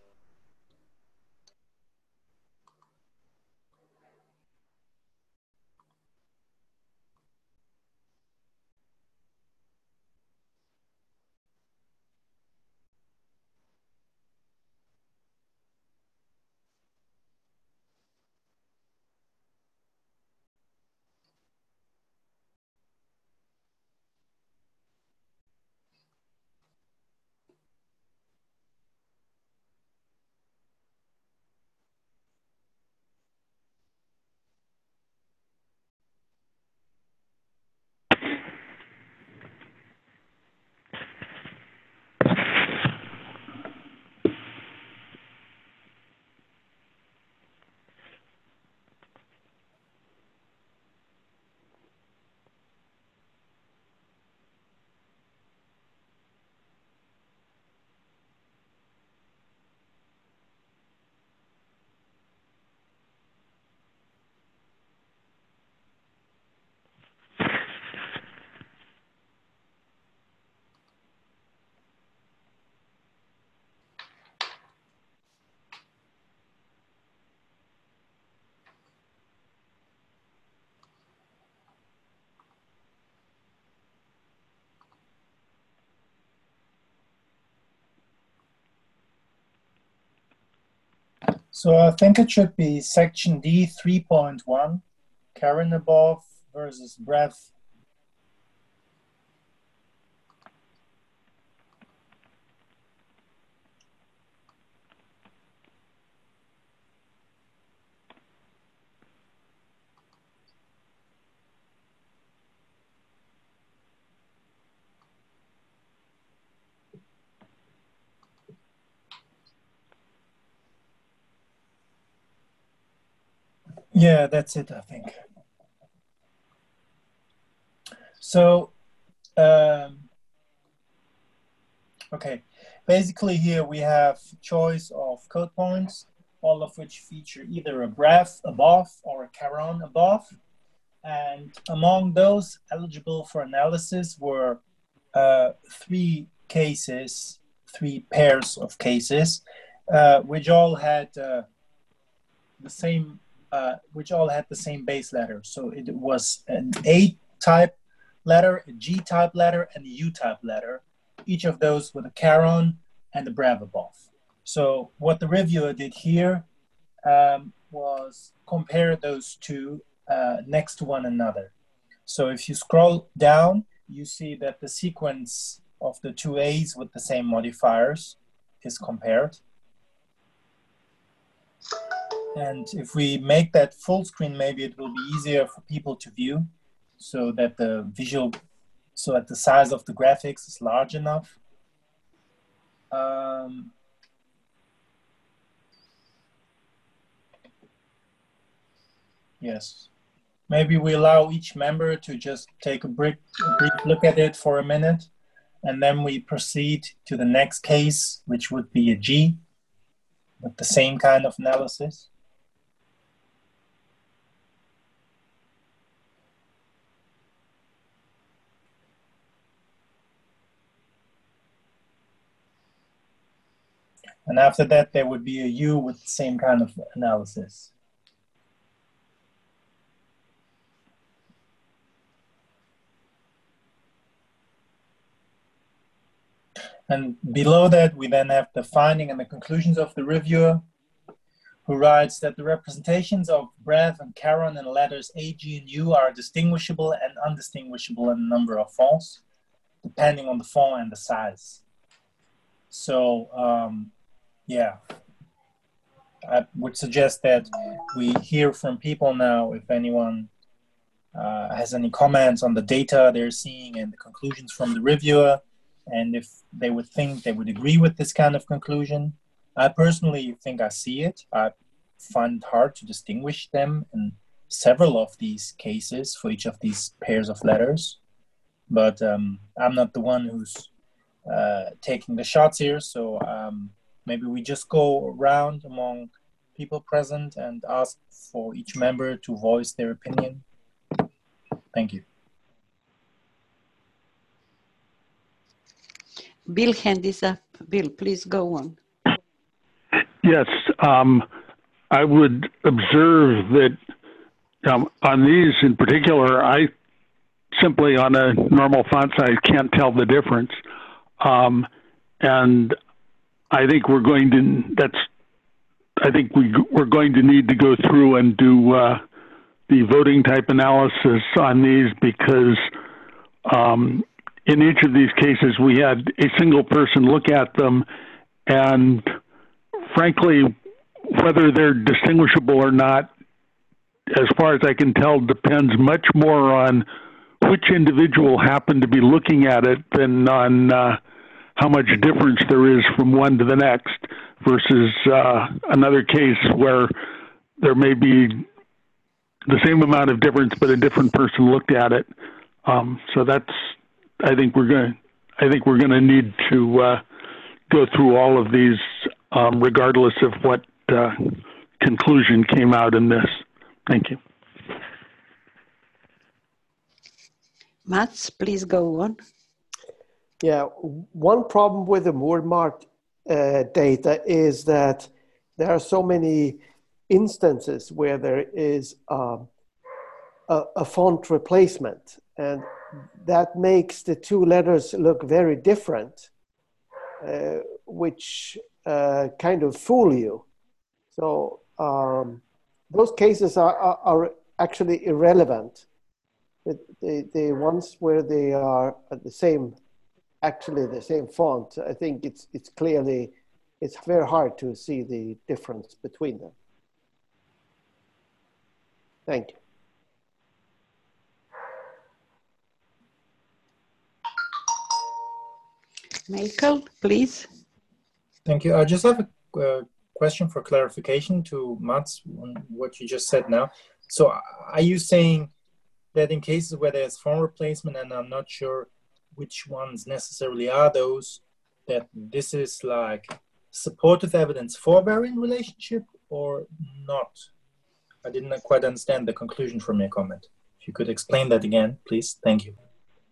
[SPEAKER 3] So I think it should be section D three point one, Karen above versus breadth. Yeah, that's it, I think. So, um, okay, basically here we have choice of code points, all of which feature either a breadth above or a caron above. And among those eligible for analysis were uh, three cases, three pairs of cases, uh, which all had uh, the same, uh, which all had the same base letter. So it was an A-type letter, a G-type letter, and a U-type letter, each of those with a caron and a brev above. So what the reviewer did here um, was compare those two uh, next to one another. So if you scroll down, you see that the sequence of the two A's with the same modifiers is compared. And if we make that full screen, maybe it will be easier for people to view so that the visual, so that the size of the graphics is large enough. Um, yes. maybe we allow each member to just take a brief, a brief look at it for a minute, and then we proceed to the next case, which would be a G, with the same kind of analysis. And after that, there would be a U with the same kind of analysis. And below that, we then have the finding and the conclusions of the reviewer, who writes that the representations of Brev and Caron in letters A, G, and U are distinguishable and undistinguishable in a number of fonts, depending on the font and the size. So, um, yeah, I would suggest that we hear from people now if anyone uh, has any comments on the data they're seeing and the conclusions from the reviewer, and if they would think they would agree with this kind of conclusion. I personally think I see it. I find it hard to distinguish them in several of these cases for each of these pairs of letters, but um, I'm not the one who's uh, taking the shots here, so um, maybe we just go around among people present and ask for each member to voice their opinion. Thank you.
[SPEAKER 2] Bill, hand is up. Bill, please go on.
[SPEAKER 5] Yes, um, I would observe that um, on these in particular, I simply on a normal font size can't tell the difference. Um, and I think we're going to, that's, I think we, we're going to need to go through and do uh, the voting type analysis on these, because um, in each of these cases, we had a single person look at them, and frankly, whether they're distinguishable or not, as far as I can tell, depends much more on which individual happened to be looking at it than on uh, how much difference there is from one to the next, versus uh, another case where there may be the same amount of difference, but a different person looked at it. Um, so that's, I think we're going to, I think we're going to need to uh, go through all of these, um, regardless of what uh, conclusion came out in this. Thank you.
[SPEAKER 2] Mats, please go on.
[SPEAKER 6] Yeah, one problem with the Moormark uh, data is that there are so many instances where there is um, a, a font replacement, and that makes the two letters look very different, uh, which uh, kind of fool you. So um, those cases are, are, are actually irrelevant. The, the, the ones where they are at the same, actually the same font, I think it's, it's clearly, it's very hard to see the difference between them. Thank you.
[SPEAKER 2] Michael, please.
[SPEAKER 3] Thank you. I just have a uh, question for clarification to Mats on what you just said now. So are you saying that in cases where there's font replacement, and I'm not sure which ones necessarily are those, that this is like supportive evidence for variant relationship or not? I didn't quite understand the conclusion from your comment. If you could explain that again, please. Thank you.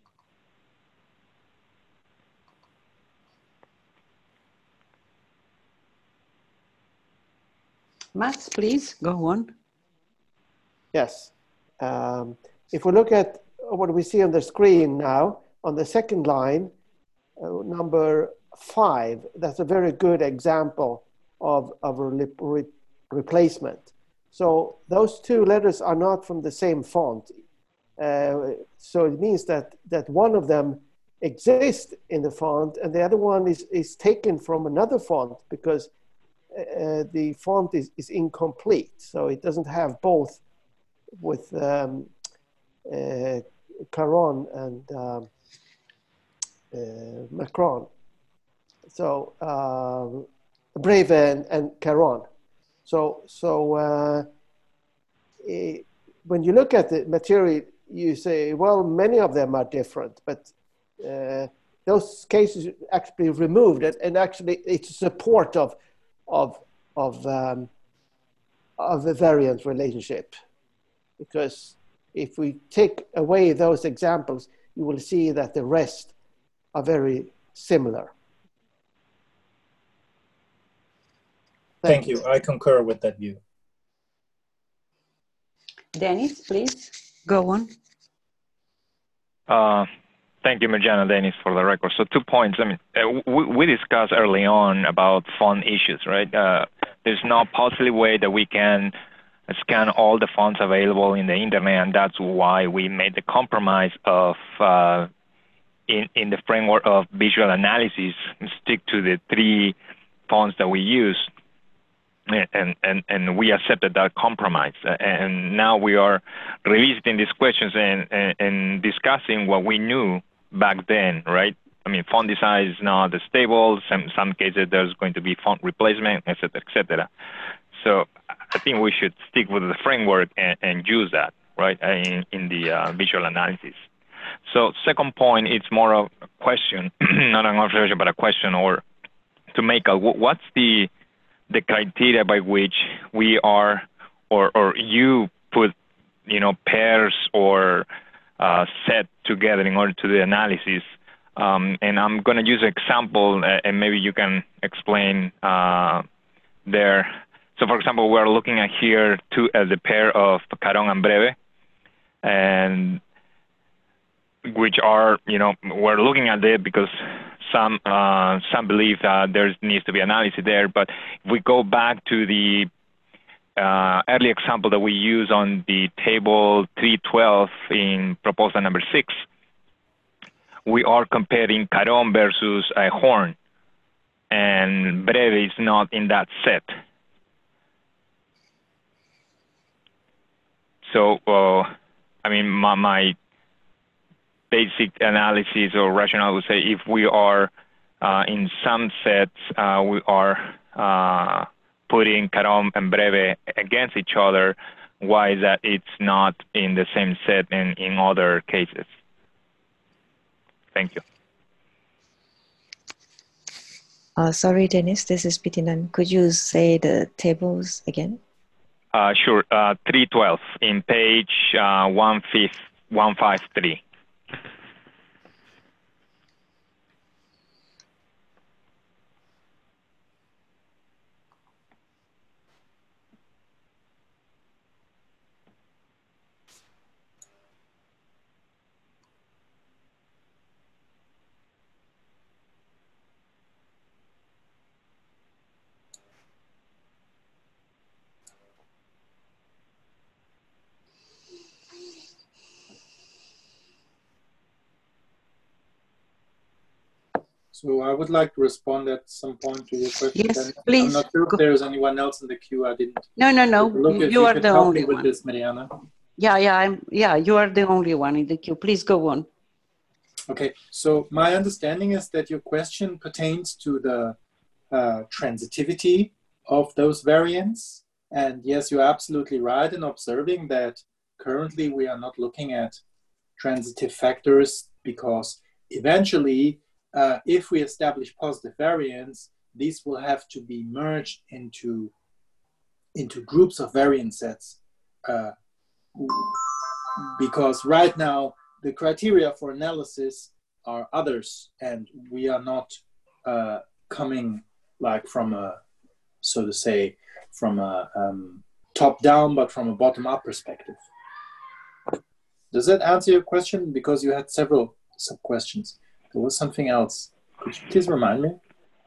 [SPEAKER 2] Mats, please go on.
[SPEAKER 6] Yes. Um, if we look at what we see on the screen now, on the second line, uh, number five, that's a very good example of, of a re replacement. So those two letters are not from the same font. Uh, so it means that, that one of them exists in the font and the other one is, is taken from another font, because uh, the font is, is incomplete. So it doesn't have both with um, uh, Caron and um, uh, Macron. So uh, Brev and, and Caron. So, so uh, it, when you look at the material, you say, well, many of them are different, but uh, those cases actually removed, and, and actually it's support of of of um, of the variance relationship, because if we take away those examples, you will see that the rest are very similar.
[SPEAKER 3] Thank, Thank you. you. I concur with that view.
[SPEAKER 2] Dennis, please go on.
[SPEAKER 4] Uh, thank you, Mirjana, Dennis, for the record. So two points. I mean, uh, we, we discussed early on about font issues, right? Uh, there's no possible way that we can scan all the fonts available in the internet, and that's why we made the compromise of, uh, in, in the framework of visual analysis, stick to the three fonts that we use. And, and, and we accepted that compromise. And now we are revisiting these questions and, and, and discussing what we knew back then, right? I mean, font design is not stable. Some some cases there's going to be font replacement, et cetera, et cetera. So I think we should stick with the framework and, and use that, right, in, in the uh, visual analysis. So second point, it's more of a question, not an observation, but a question, or to make a, what's the the criteria by which we are, or, or you put, you know, pairs or uh, set together in order to do the analysis. Um, and I'm going to use an example, uh, and maybe you can explain uh, there. So, for example, we're looking at here to uh, the pair of Caron and Breve, and which are, you know, we're looking at it because some uh, some believe that there needs to be analysis there. But if we go back to the uh, early example that we use on the table three twelve in proposal number six, we are comparing Caron versus a Horn, and Breve is not in that set. So, uh, I mean, my, my basic analysis or rationale would say if we are uh, in some sets, uh, we are uh, putting Caron and Breve against each other, why is that it's not in the same set and in other cases? Thank you.
[SPEAKER 1] Uh, sorry, Dennis, this is Pitinan. Could you say the tables again?
[SPEAKER 4] Uh, sure, uh, three twelve in page uh, one fifty-three.
[SPEAKER 3] So I would like to respond at some point to your question.
[SPEAKER 2] Yes, please.
[SPEAKER 3] I'm not sure if
[SPEAKER 2] Go.
[SPEAKER 3] there is anyone else in the queue. I didn't.
[SPEAKER 2] No, no, no.
[SPEAKER 3] Look,
[SPEAKER 2] you
[SPEAKER 3] you
[SPEAKER 2] are the
[SPEAKER 3] help
[SPEAKER 2] only
[SPEAKER 3] me with
[SPEAKER 2] one.
[SPEAKER 3] this, Mirjana.
[SPEAKER 2] Yeah, yeah, I'm. Yeah, you are the only one in the queue. Please go on.
[SPEAKER 3] Okay. So my understanding is that your question pertains to the uh, transitivity of those variants. And yes, you're absolutely right in observing that currently we are not looking at transitive factors because eventually, uh, if we establish positive variants, these will have to be merged into, into groups of variant sets. Uh, because right now, the criteria for analysis are others, and we are not uh, coming like from a, so to say, from a um, top-down, but from a bottom-up perspective. Does that answer your question? Because you had several sub-questions. There was something else. Could you please remind me?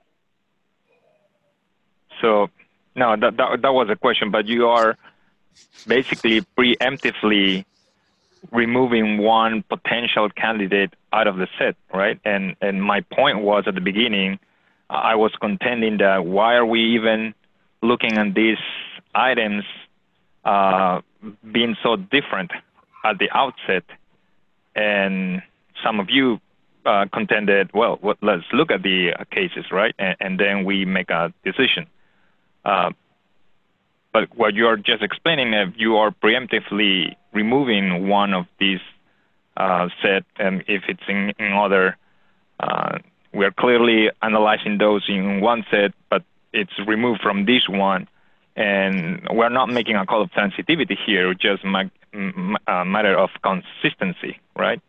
[SPEAKER 4] So, no, that, that, that was a question, but you are basically preemptively removing one potential candidate out of the set, right? And, and my point was at the beginning, I was contending that why are we even looking at these items uh, being so different at the outset? And some of you uh, contended, well, well, let's look at the uh, cases, right? And, and then we make a decision. Uh, but what you are just explaining, if you are preemptively removing one of these uh, set, and if it's in, in other, uh, we are clearly analyzing those in one set, but it's removed from this one, and we're not making a call of sensitivity here, just a matter of consistency, right?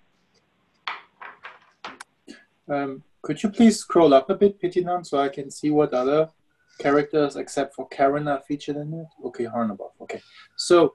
[SPEAKER 3] Um, could you please scroll up a bit, Pitinan, so I can see what other characters except for Karen are featured in it? Okay, Hornabov. Okay, so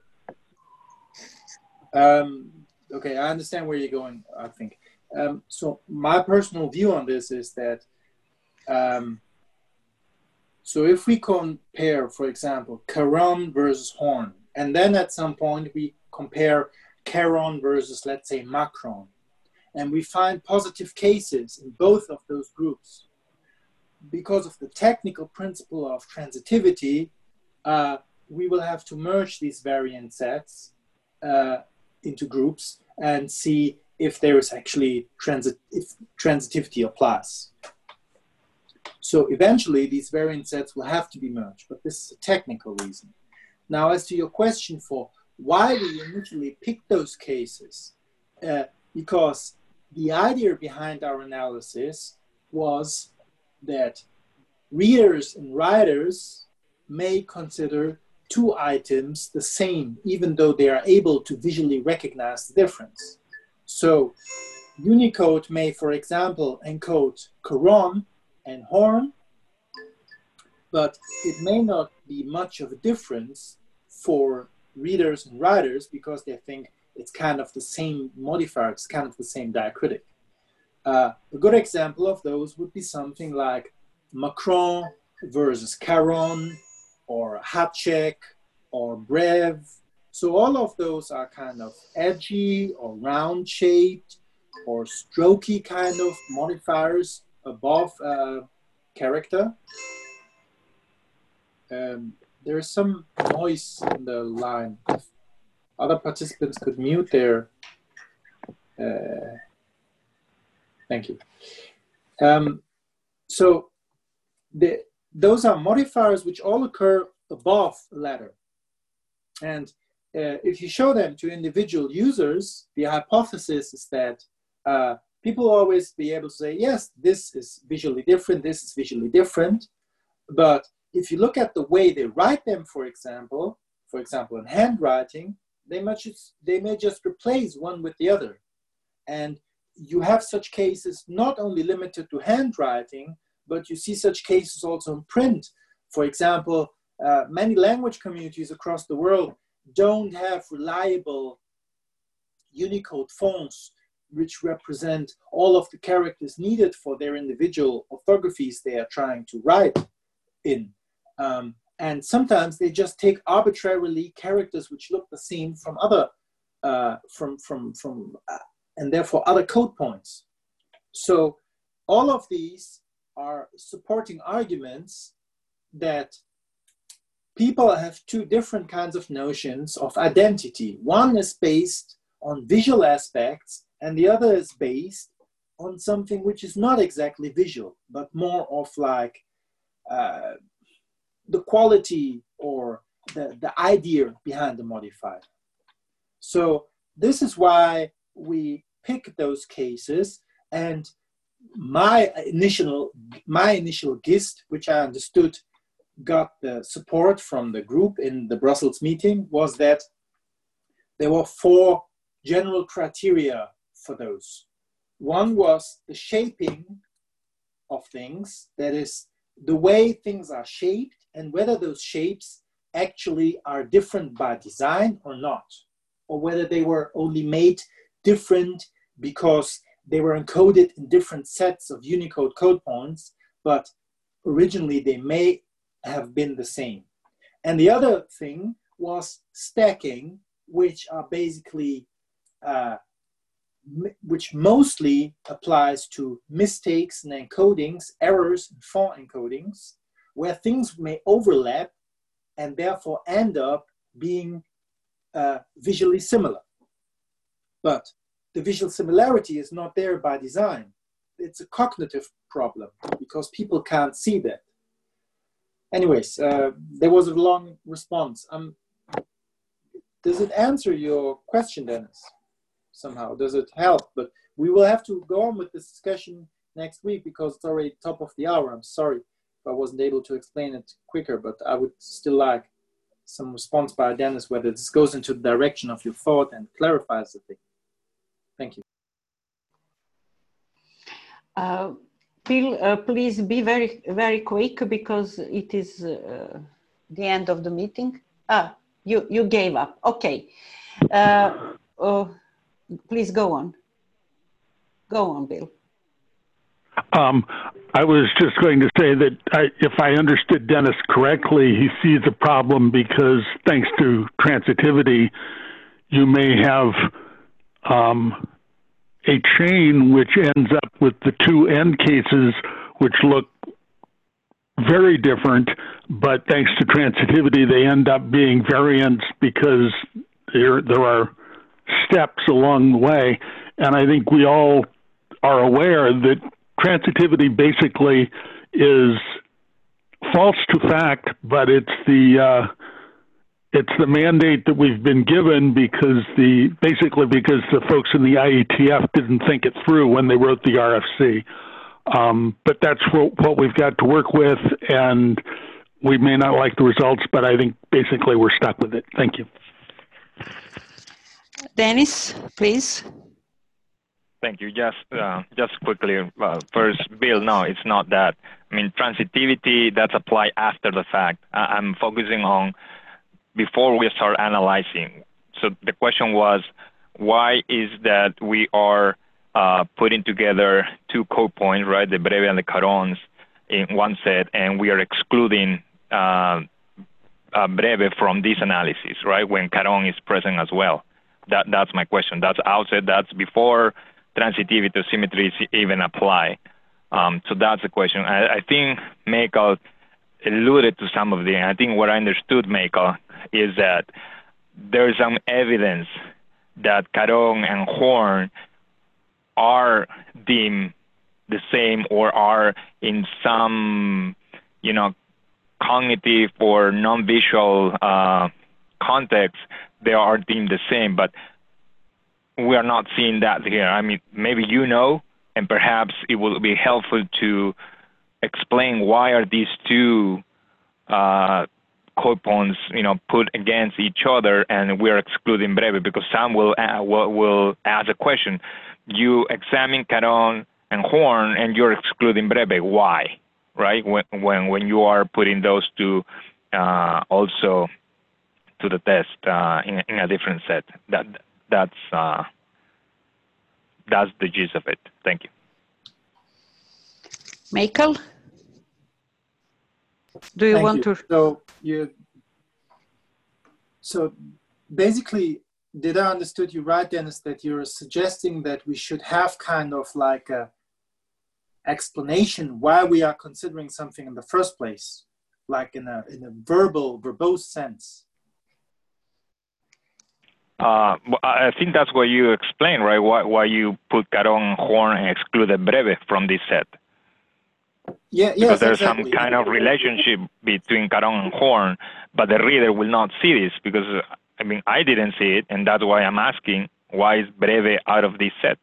[SPEAKER 3] um, okay, I understand where you're going, I think. Um, so my personal view on this is that um, so if we compare, for example, Caron versus Horn, and then at some point we compare Caron versus, let's say, Macron, and we find positive cases in both of those groups, because of the technical principle of transitivity, uh, we will have to merge these variant sets uh, into groups and see if there is actually transit if transitivity applies. So eventually these variant sets will have to be merged, but this is a technical reason. Now, as to your question for why we initially picked those cases, uh, because the idea behind our analysis was that readers and writers may consider two items the same, even though they are able to visually recognize the difference. So Unicode may, for example, encode Caron and Horn, but it may not be much of a difference for readers and writers because they think it's kind of the same modifier, it's kind of the same diacritic. Uh, a good example of those would be something like Macron versus Caron, or Hatchek, or Brev. So all of those are kind of edgy or round-shaped or strokey kind of modifiers above uh, character. Um, there is some noise in the line. If other participants could mute their... Uh, thank you. Um, so the, those are modifiers which all occur above a letter. And uh, if you show them to individual users, the hypothesis is that uh, people will always be able to say, yes, this is visually different, this is visually different. But if you look at the way they write them, for example, for example, in handwriting, they, much just, they may just replace one with the other. And you have such cases not only limited to handwriting, but you see such cases also in print. For example, uh, many language communities across the world don't have reliable Unicode fonts which represent all of the characters needed for their individual orthographies they are trying to write in. Um, and sometimes they just take arbitrarily characters which look the same from other, uh, from, from, from uh, and therefore other code points. So all of these are supporting arguments that people have two different kinds of notions of identity. One is based on visual aspects, and the other is based on something which is not exactly visual, but more of like uh, the quality or the, the idea behind the modifier. So this is why we pick those cases, and my initial, my initial gist, which I understood got the support from the group in the Brussels meeting, was that there were four general criteria for those. One was the shaping of things, that is, the way things are shaped and whether those shapes actually are different by design or not, or whether they were only made different because they were encoded in different sets of Unicode code points, but originally they may have been the same. And the other thing was stacking, which are basically, uh, which mostly applies to mistakes in encodings, errors in font encodings, where things may overlap and therefore end up being uh, visually similar. But the visual similarity is not there by design. It's a cognitive problem because people can't see that. anyways, uh, there was a long response. Um, does it answer your question, Dennis? Somehow, does it help? But we will have to go on with this discussion next week because it's already top of the hour. I'm sorry if I wasn't able to explain it quicker, but I would still like some response by Dennis, whether this goes into the direction of your thought and clarifies the thing. Thank you.
[SPEAKER 2] Uh, Bill, uh, please be very, very quick because it is uh, the end of the meeting. Ah, you, you gave up. Okay. Uh, uh, please go on. Go on, Bill.
[SPEAKER 5] Um, I was just going to say that I, if I understood Dennis correctly, he sees a problem because thanks to transitivity, you may have um, a chain which ends up with the two end cases which look very different, but thanks to transitivity, they end up being variants because there, there are steps along the way. And I think we all are aware that transitivity basically is false to fact, but it's the uh, it's the mandate that we've been given because the basically because the folks in the I E T F didn't think it through when they wrote the R F C. Um, but that's what, what we've got to work with, and we may not like the results, but I think basically we're stuck with it. Thank you.
[SPEAKER 2] Dennis, please.
[SPEAKER 4] Thank you. Just uh, just quickly, uh, first, Bill, no, it's not that. I mean, transitivity, that's applied after the fact. I I'm focusing on before we start analyzing. So the question was, why is that we are uh, putting together two code points, right, the Breve and the Carons in one set, and we are excluding uh, uh, Breve from this analysis, right, when Caron is present as well? That That's my question. That's outside, that's before transitivity to symmetries even apply. Um, so that's the question. I, I think Michael alluded to some of the, I think what I understood, Michael, is that there's some evidence that Caron and Horn are deemed the same or are in some, you know, cognitive or non-visual uh, context, they are deemed the same, but we are not seeing that here. I mean, maybe you know, and perhaps it will be helpful to explain why are these two uh, code points, you know, put against each other, and we're excluding Breve, because some will uh, will, will ask a question. You examine Caron and Horn, and you're excluding Breve. Why? Right? When when when you are putting those two uh, also to the test uh, in, in a different set. That that's uh, that's the gist of it. Thank you.
[SPEAKER 2] Michael, do you
[SPEAKER 3] Thank
[SPEAKER 2] want
[SPEAKER 3] you.
[SPEAKER 2] to?
[SPEAKER 3] So you. So basically, did I understood you right, Dennis? That you're suggesting that we should have kind of like a explanation why we are considering something in the first place, like in a in a verbal, verbose sense.
[SPEAKER 4] Uh, I think that's what you explained, right? Why, why you put Caron, Horn, and excluded Breve from this set.
[SPEAKER 3] Yeah,
[SPEAKER 4] because
[SPEAKER 3] yes,
[SPEAKER 4] there's
[SPEAKER 3] exactly.
[SPEAKER 4] some kind of relationship between Caron and Horn, but the reader will not see this because, I mean, I didn't see it, and that's why I'm asking, why is Breve out of this set?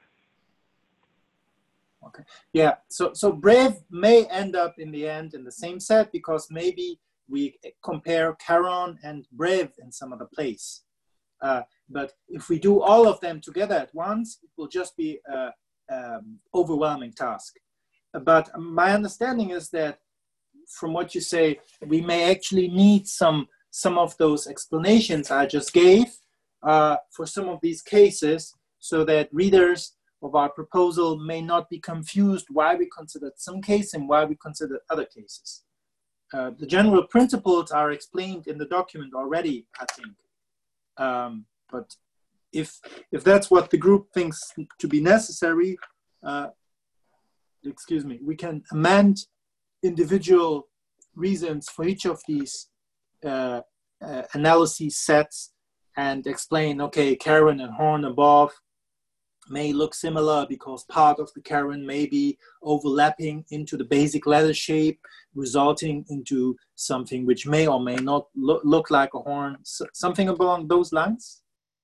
[SPEAKER 3] Okay. Yeah, so, so Breve may end up in the end in the same set because maybe we compare Caron and Breve in some other place. Uh, but if we do all of them together at once, it will just be an um, overwhelming task. But my understanding is that from what you say, we may actually need some, some of those explanations I just gave uh, for some of these cases so that readers of our proposal may not be confused why we considered some case and why we considered other cases. Uh, the general principles are explained in the document already, I think. Um, but if, if that's what the group thinks to be necessary, uh, excuse me, we can amend individual reasons for each of these uh, uh, analysis sets and explain, okay, Caron and Horn above, may look similar because part of the caron may be overlapping into the basic letter shape, resulting into something which may or may not look, look like a horn. So something along those lines?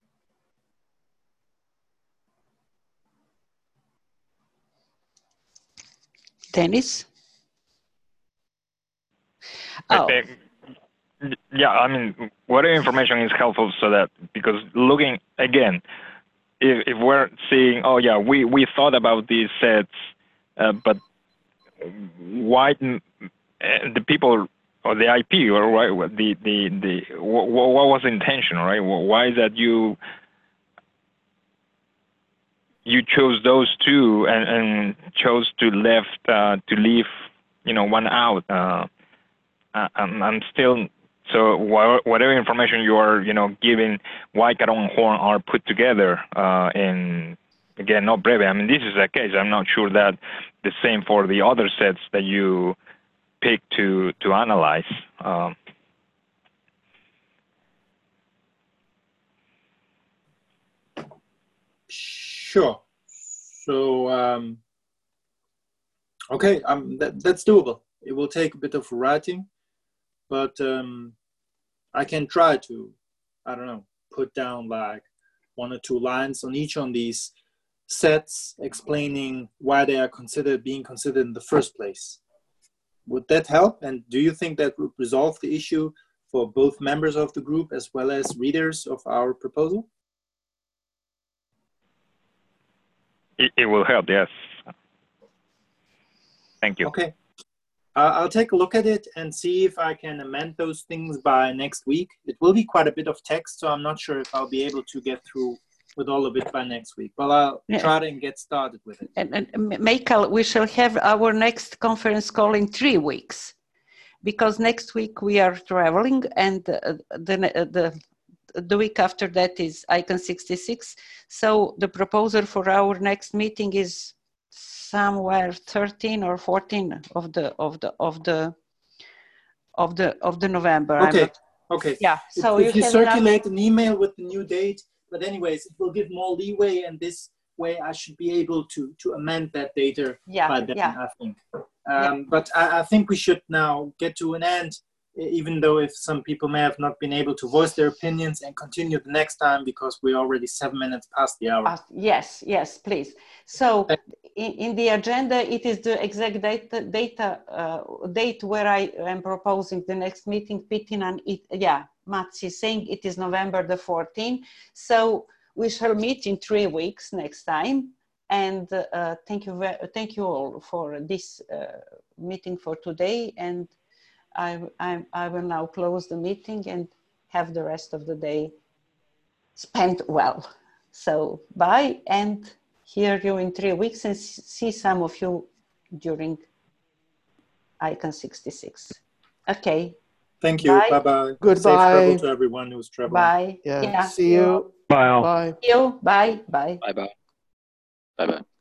[SPEAKER 2] Dennis? Oh.
[SPEAKER 4] Yeah, I mean, whatever information is helpful so that, because looking, again, if, if we're seeing, oh yeah, we, we thought about these sets, uh, but why the people or the I P or why, the, the, the, what, what was the intention, right? Why is that you, you chose those two and, and chose to left, uh, to leave, you know, one out? Uh, I'm, I'm still, so whatever information you are, you know, giving why caron horn are put together uh, in, again, not breve. I mean, this is the case. I'm not sure that the same for the other sets that you pick to, to analyze. Um,
[SPEAKER 3] Sure. So, um, okay, um, that, that's doable. It will take a bit of writing, but um, I can try to, I don't know, put down like one or two lines on each on these sets explaining why they are considered being considered in the first place. Would that help? And do you think that would resolve the issue for both members of the group as well as readers of our proposal?
[SPEAKER 4] It, it will help, yes. Thank you.
[SPEAKER 3] Okay. Uh, I'll take a look at it and see if I can amend those things by next week. It will be quite a bit of text, so I'm not sure if I'll be able to get through with all of it by next week. But I'll yeah. try to get started with it.
[SPEAKER 2] And, and Michael, we shall have our next conference call in three weeks, because next week we are traveling, and uh, the, the, the week after that is ICANN sixty-six. So the proposal for our next meeting is somewhere thirteen or fourteen of the of the of the of the of the November.
[SPEAKER 3] Okay.
[SPEAKER 2] Not,
[SPEAKER 3] okay.
[SPEAKER 2] Yeah. So
[SPEAKER 3] if, if
[SPEAKER 2] you,
[SPEAKER 3] you circulate an email with the new date, but anyways, it will give more leeway, and this way I should be able to to amend that data
[SPEAKER 2] yeah,
[SPEAKER 3] by then.
[SPEAKER 2] yeah.
[SPEAKER 3] I think. Um,
[SPEAKER 2] yeah.
[SPEAKER 3] But I, I think we should now get to an end, even though if some people may have not been able to voice their opinions, and continue the next time because we're already seven minutes past the hour.
[SPEAKER 2] Uh, yes, yes, please. So in, in the agenda, it is the exact data, data uh, date where I am proposing the next meeting. Pitin and it, yeah, Mats is saying it is November the fourteenth. So we shall meet in three weeks next time. And uh, thank you, thank you all for this uh, meeting for today. And I, I, I will now close the meeting and have the rest of the day spent well. So bye, and hear you in three weeks and see some of you during ICANN sixty-six. Okay.
[SPEAKER 3] Thank you. Bye bye.
[SPEAKER 6] Goodbye.
[SPEAKER 3] Safe travel to everyone who's traveling.
[SPEAKER 2] Bye.
[SPEAKER 6] Yeah.
[SPEAKER 2] yeah.
[SPEAKER 6] See you.
[SPEAKER 5] Bye.
[SPEAKER 6] Bye.
[SPEAKER 2] See you. Bye. Bye.
[SPEAKER 7] Bye bye. Bye bye.